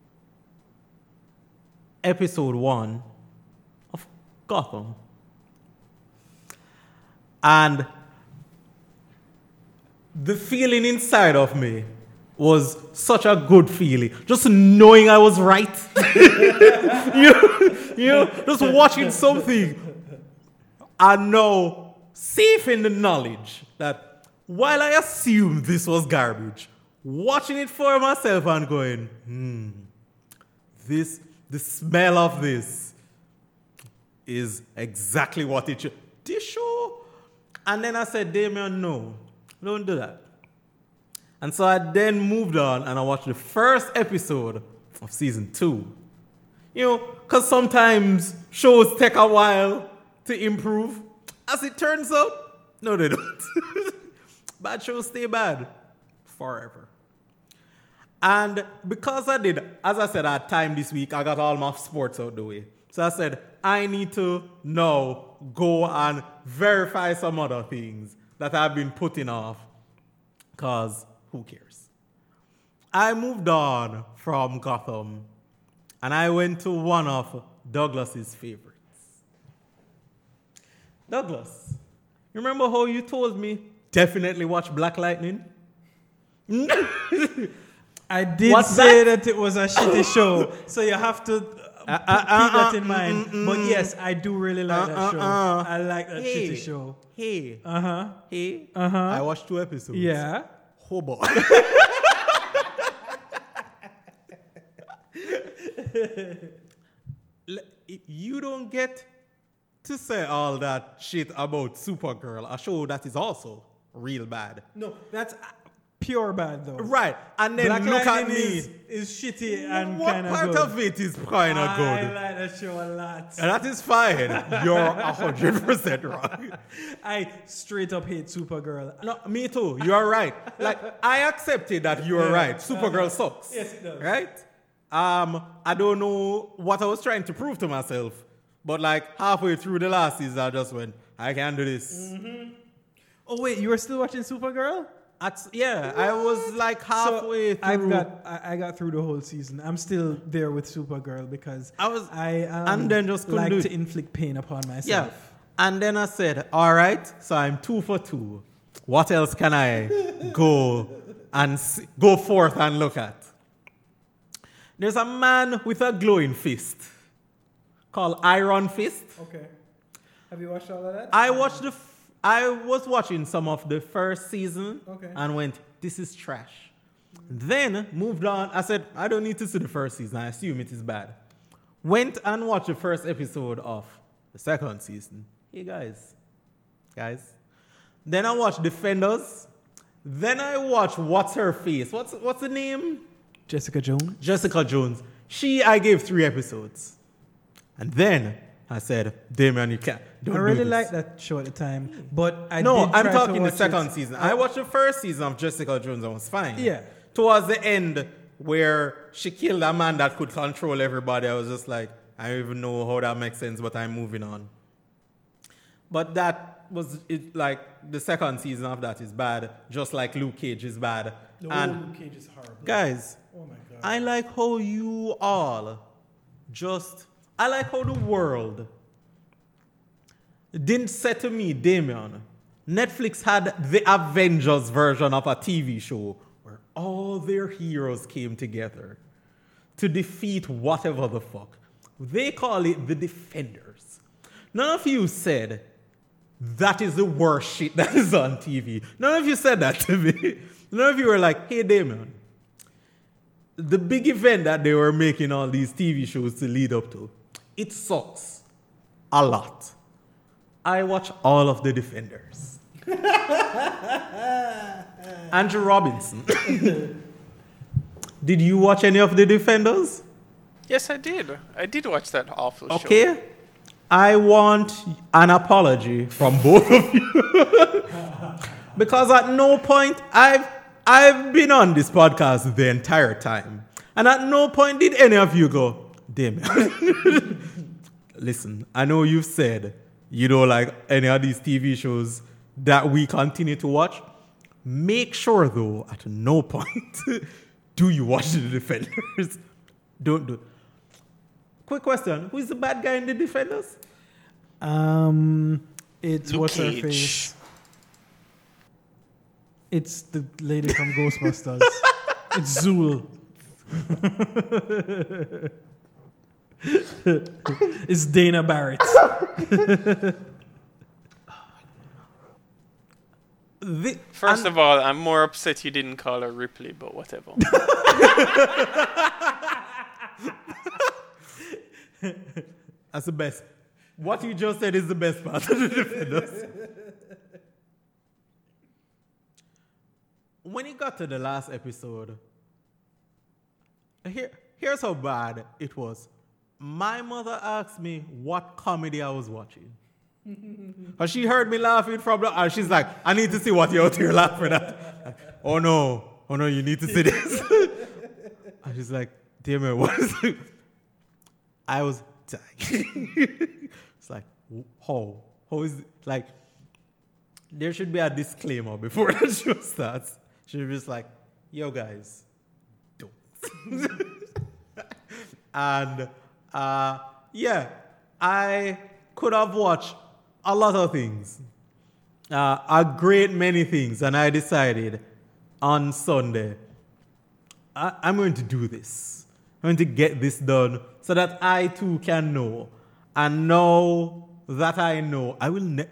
episode one of Gotham. And the feeling inside of me was such a good feeling. Just knowing I was right. you, you know, just watching something and now safe in the knowledge that while I assumed this was garbage, watching it for myself and going, hmm, this, the smell of this is exactly what it should. This show? And then I said, Damien, no, don't do that. And so I then moved on and I watched the first episode of season two. You know, because sometimes shows take a while to improve. As it turns out, no, they don't. Bad shows stay bad forever. And because I did, as I said, I had time this week, I got all my sports out the way. So I said, I need to now go and verify some other things that I've been putting off. Because who cares? I moved on from Gotham and I went to one of Douglas's favorites. Douglas, you remember how you told me definitely watch Black Lightning? I did What's say that? that? It was a shitty show, so you have to uh, Uh, p- uh, keep uh, that uh, in mind. mm, mm, But mm. yes, I do really like Uh, that uh, show. uh. I like that Hey, shitty show. Hey, Uh huh. hey, Uh-huh. I watched two episodes. Yeah. Oh boy. Le- you don't get to say all that shit about Supergirl, a show that is also real bad. No, that's uh, pure bad though. Right, and then Black look at Lightning me. is, is shitty and What kind of part good. of it is kind of I good? like that show a lot. And that is fine. You're one hundred percent wrong. I straight up hate Supergirl. No, me too. You are right. Like, I accepted that you are Yeah. right. Supergirl sucks. Yes, it does. Right? Um, I don't know what I was trying to prove to myself, but like halfway through the last season, I just went, I can do this. Oh wait, you were still watching Supergirl? At, yeah, I was like halfway so through. I've got I, I got through the whole season. I'm still there with Supergirl because I was- I um, and then just couldn't like do to it. inflict pain upon Yeah. myself. And then I said, all right, so I'm two for two. What else can I go and see, go forth and look at? There's a man with a glowing fist called Iron Fist. Okay. Have you watched all of that? I watched the. F- I was watching some of the first season Okay. and went, "This is trash." Then moved on. I said, "I don't need to see the first season. I assume it is bad." Went and watched the first episode of the second season. Hey guys, guys. Then I watched Defenders. Then I watched What's Her Face. What's what's the name? Jessica Jones. Jessica Jones. She, I gave three episodes. And then I said, Damien, you can't. Don't I do really this. liked that show at the time, but I No, did I'm try to talking the watch second it. season. I watched the first season of Jessica Jones and was fine. Yeah. Towards the end, where she killed a man that could control everybody, I was just like, I don't even know how that makes sense, but I'm moving on. But that was it. Like the second season of that is bad, just like Luke Cage is bad. No, and Luke Cage is horrible. guys, Oh my god. I like how you all just, I like how the world didn't say to me, Damien, Netflix had the Avengers version of a T V show where all their heroes came together to defeat whatever the fuck. They call it The Defenders. None of you said that is the worst shit that is on T V. None of you said that to me. None of you were like, hey, Damon, the big event that they were making all these T V shows to lead up to, it sucks a lot. I watch all of The Defenders. Andrew Robinson. Did you watch any of The Defenders? Yes, I did. I did watch that awful show. Okay. I want an apology from both of you. Because at no point I've I've been on this podcast the entire time. And at no point did any of you go, damn it. Listen, I know you've said you don't like any of these T V shows that we continue to watch. Make sure, though, at no point do you watch The Defenders. Don't do it. Quick question. Who is the bad guy in The Defenders? Um, it's Luke what's her Cage. face? It's the lady from Ghostbusters. It's Zool. It's Dana Barrett. The, First of all, I'm more upset you didn't call her Ripley, but whatever. That's the best. What you just said is the best part of The Defenders. When it got to the last episode, here, here's how bad it was. My mother asked me what comedy I was watching. And she heard me laughing from the, and she's like, I need to see what you're out here laughing at. Oh no, oh no, you need to see this. And she's like, damn it, what is it? I was dying. It's like, how? How is it? Like, there should be a disclaimer before the show starts. She was just like, yo guys, don't. And uh, yeah, I could have watched a lot of things, uh, a great many things, and I decided on Sunday, I, I'm going to do this. I'm going to get this done so that I too can know. And now that I know, I will ne-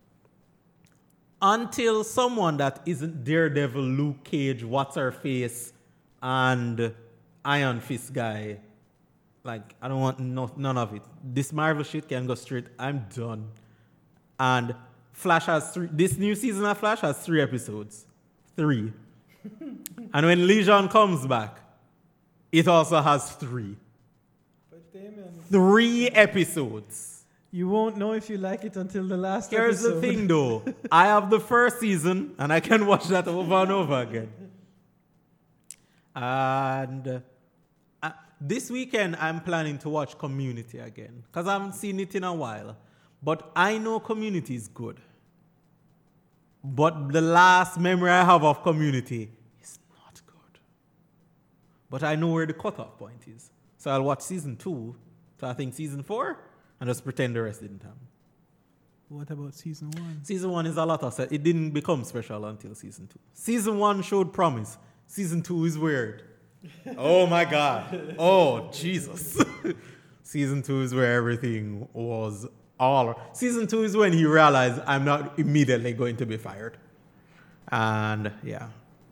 until someone that isn't Daredevil, Luke Cage, What's Her Face, and Iron Fist guy. Like, I don't want no, none of it. This Marvel shit can go straight. I'm done. And Flash has three. This new season of Flash has three episodes. Three. And when Legion comes back, it also has three. But Damien, Three episodes. you won't know if you like it until the last Here's episode. the thing, though. I have the first season, and I can watch that over and over again. And uh, this weekend, I'm planning to watch Community again, because I haven't seen it in a while. But I know Community is good. But the last memory I have of Community is not good. But I know where the cutoff point is. So I'll watch season two to I think season four, and just pretend the rest didn't happen. What about season one? Season one is a lot of set. It didn't become special until season two. Season one showed promise. Season two is weird. Oh my God. Oh, Jesus. Season two is where everything was all. Season two is when he realized I'm not immediately going to be fired. And yeah.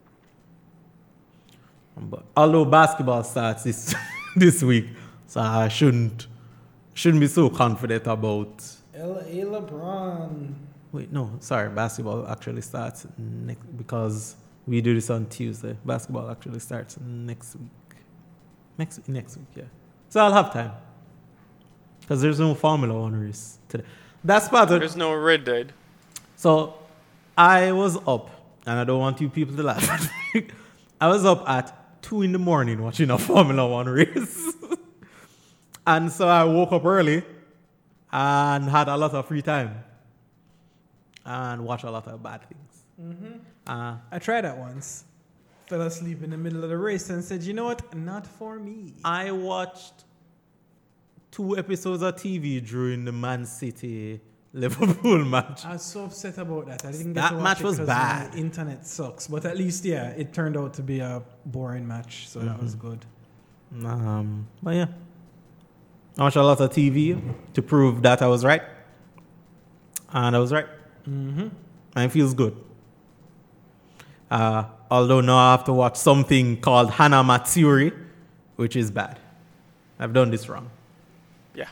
But although basketball starts this this week, so I shouldn't shouldn't be so confident about. L A LeBron. Wait, no, sorry. Basketball actually starts next because we do this on Tuesday. Basketball actually starts next week. Next next week, yeah. So I'll have time because there's no Formula One race today. That's part of. There's no Red Dead. So I was up, and I don't want you people to laugh at me. I was up at two in the morning watching a Formula One race, and so I woke up early and had a lot of free time and watched a lot of bad things. Mm-hmm. Uh, I tried that once. Fell asleep in the middle of the race and said, you know what? Not for me. I watched two episodes of T V during the Man City Liverpool match. I was so upset about that. I didn't get That to watch match it was 'cause bad. my internet sucks. But at least, yeah, it turned out to be a boring match, so that was good. Um, but yeah, I watched a lot of T V to prove that I was right, and I was right. Mm-hmm. And it feels good. Uh, although now I have to watch something called Hana Matsuri, which is bad. I've done this wrong. Yeah.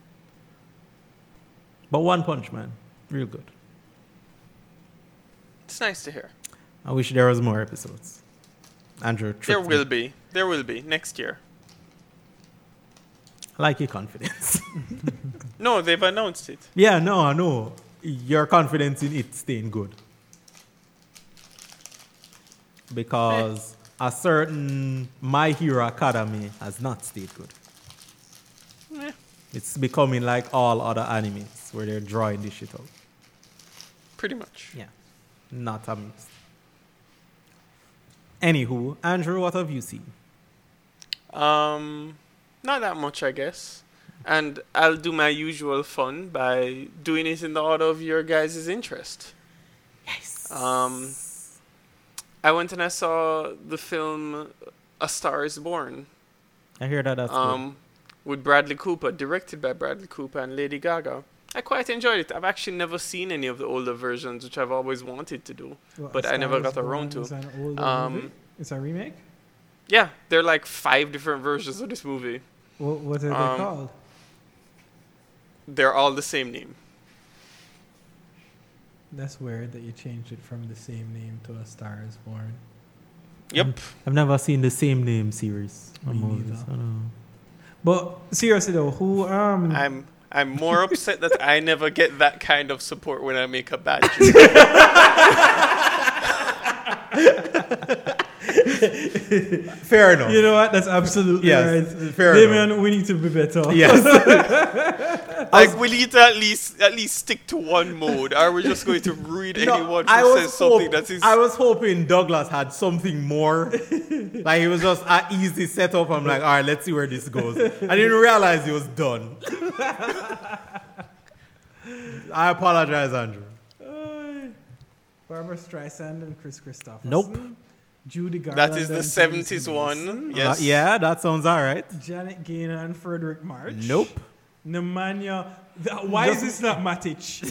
But One Punch Man, real good. It's nice to hear. I wish there was more episodes. Andrew, There tricked me. will be. There will be next year. I like your confidence. No, they've announced it. Yeah, no, I know. Your confidence in it staying good. Because a certain My Hero Academy has not stayed good. Eh. It's becoming like all other animes where they're drawing this shit out. Pretty much. Yeah. Not amused. Anywho, Andrew, what have you seen? Um, not that much, I guess. And I'll do my usual fun by doing it in the order of your guys' interest. Yes. Um, I went and I saw the film A Star Is Born. I hear that that's um, with Bradley Cooper, directed by Bradley Cooper and Lady Gaga. I quite enjoyed it. I've actually never seen any of the older versions, which I've always wanted to do, What, but A I never Star got Is around Born to. is an older Um, movie? It's a remake? Yeah, there are like five different versions of this movie. What, what are they um, called? They're all the same name. That's weird that you changed it from the same name to A Star Is Born. Yep. I've never seen the same name series. Me of movies. neither. I don't know. But seriously though, who um I'm I'm more upset that I never get that kind of support when I make a bad joke. Fair enough. you know what? That's absolutely Yes, right. fair Damien, enough. we need to be better. Yes. Like, we need to at least at least stick to one mode. Are we just going to read anyone I who was says something hope- that is? I was hoping Douglas had something more. Like, it was just an easy setup. I'm like, all right, let's see where this goes. I didn't realize it was done. I apologize, Andrew. Uh, Barbara Streisand and Chris Christopherson. Nope. Judy Garland. That is the and seventies James one. Mason. Yes. Uh, yeah, that sounds all right. Janet Gaynor and Frederick March. Nope. Nemanja. th- Why Just- is this not Matic?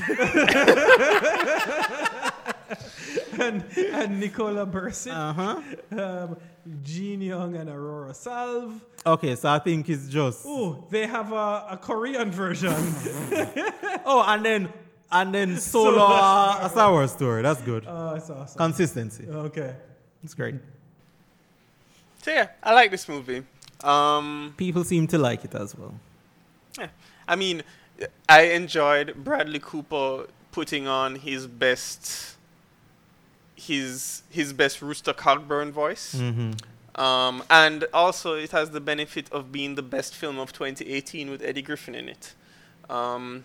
and, and Nicola Bursic. Uh-huh. Um, Gene Young and Aurora Salve. Okay, so I think it's just... Oh, they have a, a Korean version. Oh, and then and then solo Solo uh, a Star Wars story. That's good. Oh, it's awesome. Consistency. Okay. It's great. So yeah, I like this movie. Um, People seem to like it as well. yeah. I mean, I enjoyed Bradley Cooper putting on his best, his his best Rooster Cogburn voice. Mm-hmm. Um, and also, it has the benefit of being the best film of twenty eighteen with Eddie Griffin in it. Um,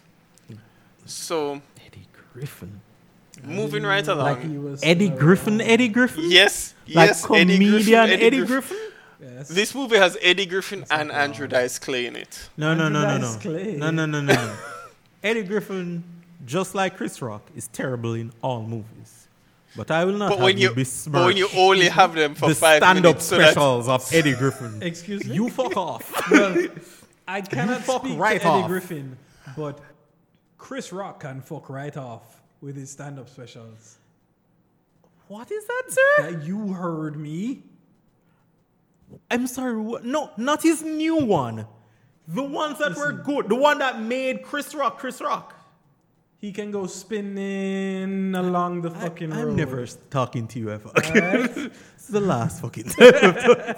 so, Eddie Griffin. moving right Like along. he was, Eddie uh, Griffin, Eddie Griffin? Yes, Like yes, comedian Eddie Eddie Griffin. Griffin? Yes. This movie has Eddie Griffin That's and not Andrew wrong. Dice Clay in it. No, no, no, no, Andrew no. Dice Clay. No, no, no, no, no. Eddie Griffin, just like Chris Rock, is terrible in all movies. But I will not But have when you, you, besmirch but when you only have them for the five stand-up minutes, so that specials of Eddie Griffin. Excuse me? You fuck off. Well, I cannot fuck speak right to Eddie off. Griffin, but Chris Rock can fuck right off with his stand-up specials. What is that, sir? That you heard me. I'm sorry. What? No, not his new one. The ones that were Listen. good. The one that made Chris Rock Chris Rock. He can go spinning along the fucking I, road. I'm never talking to you ever. Alright? It's the last fucking time.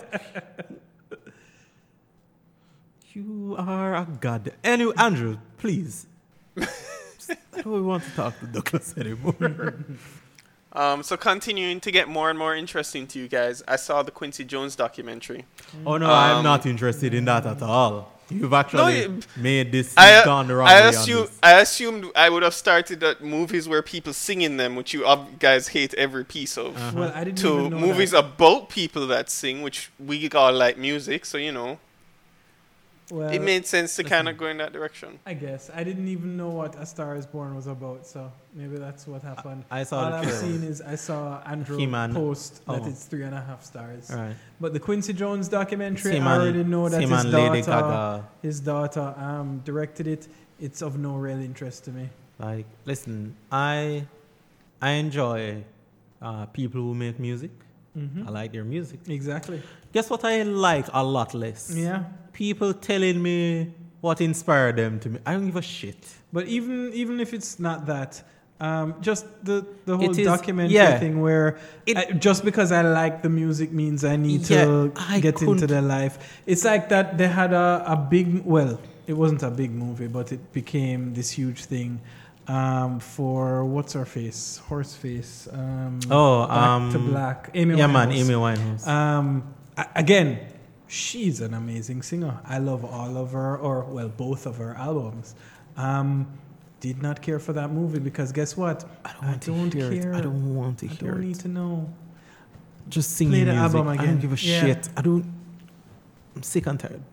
You are a god. Anyway, Andrew, please. I don't want to talk to Douglas anymore. Um, so continuing to get more and more interesting to you guys, I saw the Quincy Jones documentary. Oh no, I'm Um, not interested in that at all. You've actually you- made this I, gone the wrong I way on assume this. I assumed I would have started at movies where people sing in them, which you ob- guys hate every piece of, Uh-huh. Well, I didn't to even know movies that. about people that sing, which we all like music, so you know. Well, It made sense to kind of go in that direction. I guess I didn't even know what A Star Is Born was about, so maybe that's what happened. I saw All the I've trailer. seen is I saw Andrew He-Man. post that Oh. it's three and a half stars. All right. But the Quincy Jones documentary, Him I and- already know that him his and Lady daughter, Gaga. his daughter, um, directed it. It's of no real interest to me. Like, listen, I I enjoy uh, people who make music. Mm-hmm. I like their music. Exactly. Guess what I like a lot less? Yeah. People telling me what inspired them to me. I don't give a shit. But even even if it's not that, um, just the the whole It is- documentary yeah. thing where It- I, just because I like the music means I need Yeah, to I get into couldn't- their life. It's like that they had a, a big well, it wasn't a big movie, but it became this huge thing um, for what's her face, Horseface. Um, Oh, Back to um, Black. Amy yeah, man, Winehouse. Amy Winehouse. Um, a- again, she's an amazing singer. I love all of her, or well, both of her albums. Um, did not care for that movie because guess what? I don't want to hear it. I don't want to I hear don't it. need to know. Just sing Play music. the album I again. don't give a Yeah. shit. I don't. I'm sick and tired.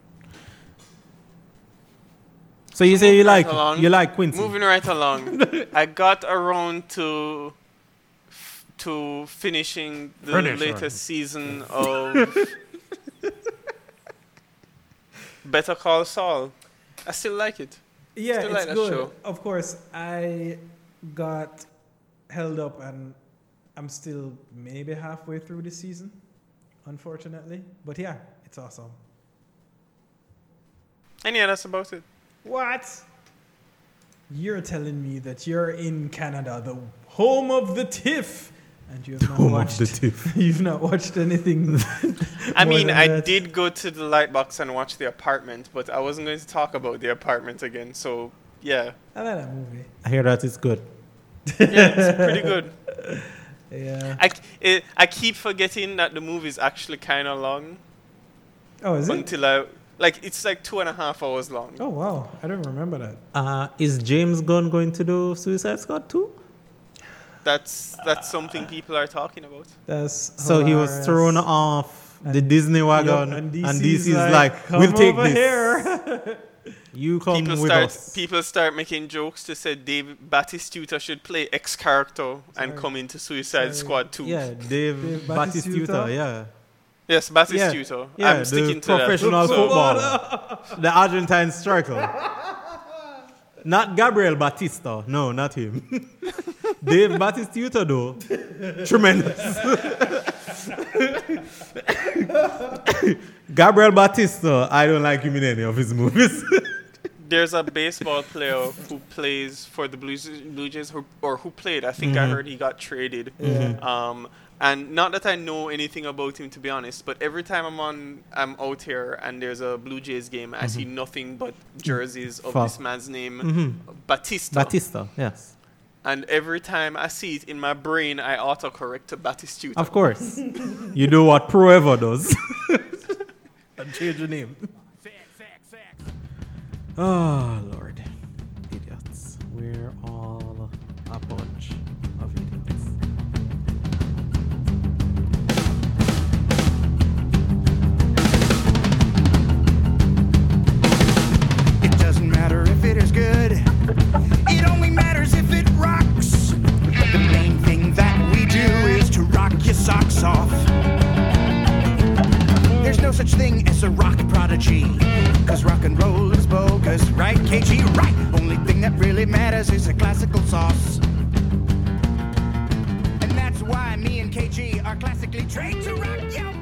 So you say you like along. you like Quincy? Moving right along, I got around to f- to finishing the Finish, latest right. season of Better Call Saul. I still like it. Yeah, Still it's like that good. show. Of course, I got held up and I'm still maybe halfway through the season, unfortunately. But yeah, it's awesome. And yeah, that's about it. What? You're telling me that you're in Canada, the home of the TIFF, and you have not Home of watched the TIFF. You've not watched anything. I more mean, than I that. did go to the Lightbox and watch The Apartment, but I wasn't going to talk about The Apartment again. So yeah, I like that movie. I hear that it's good. yeah, it's pretty good. Yeah. I, c- it, I keep forgetting that the movie is actually kind of long Oh, is it? until I like it's like two and a half hours long. Oh wow, I don't remember that. Uh, is James Gunn going to do Suicide Squad too? That's that's something people are talking about. That's So he was hilarious. thrown off the And- Disney wagon, Yep, and, and D C's DC's like, like, "Come "We'll take over this. here." You come People with start us." people start making jokes to say Dave Batistuta should play X character and Sorry. come into Suicide Sorry. Squad two. Yeah, Dave, Dave Batistuta. Batistuta? Yeah, Yes, Batistuta. yeah, I'm the sticking to professional that. So- footballer, the Argentine striker. Not Gabriel Batista. No, not him. Dave Batistuta, though, tremendous. Gabriel Batista, I don't like him in any of his movies. There's a baseball player who plays for the Blue, Blue Jays, who, or who played. I think I heard he got traded. Um, and not that I know anything about him, to be honest, but every time I'm on, I'm out here and there's a Blue Jays game, I see nothing but jerseys of Fuck. this man's name, Mhm. Batista. Batista, yes. And every time I see it in my brain, I autocorrect to Batistuta. Of course. You do what Pro ever does. And change the name. Oh, Lord. Idiots. We're all a bunch of idiots. It doesn't matter if it is good, it only matters if it rocks. The main thing that we do is to rock your socks off. There's no such thing as a rock prodigy, cause rock and roll is bogus, right, K G? Right! Only thing that really matters is a classical sauce. And that's why me and K G are classically trained to rock your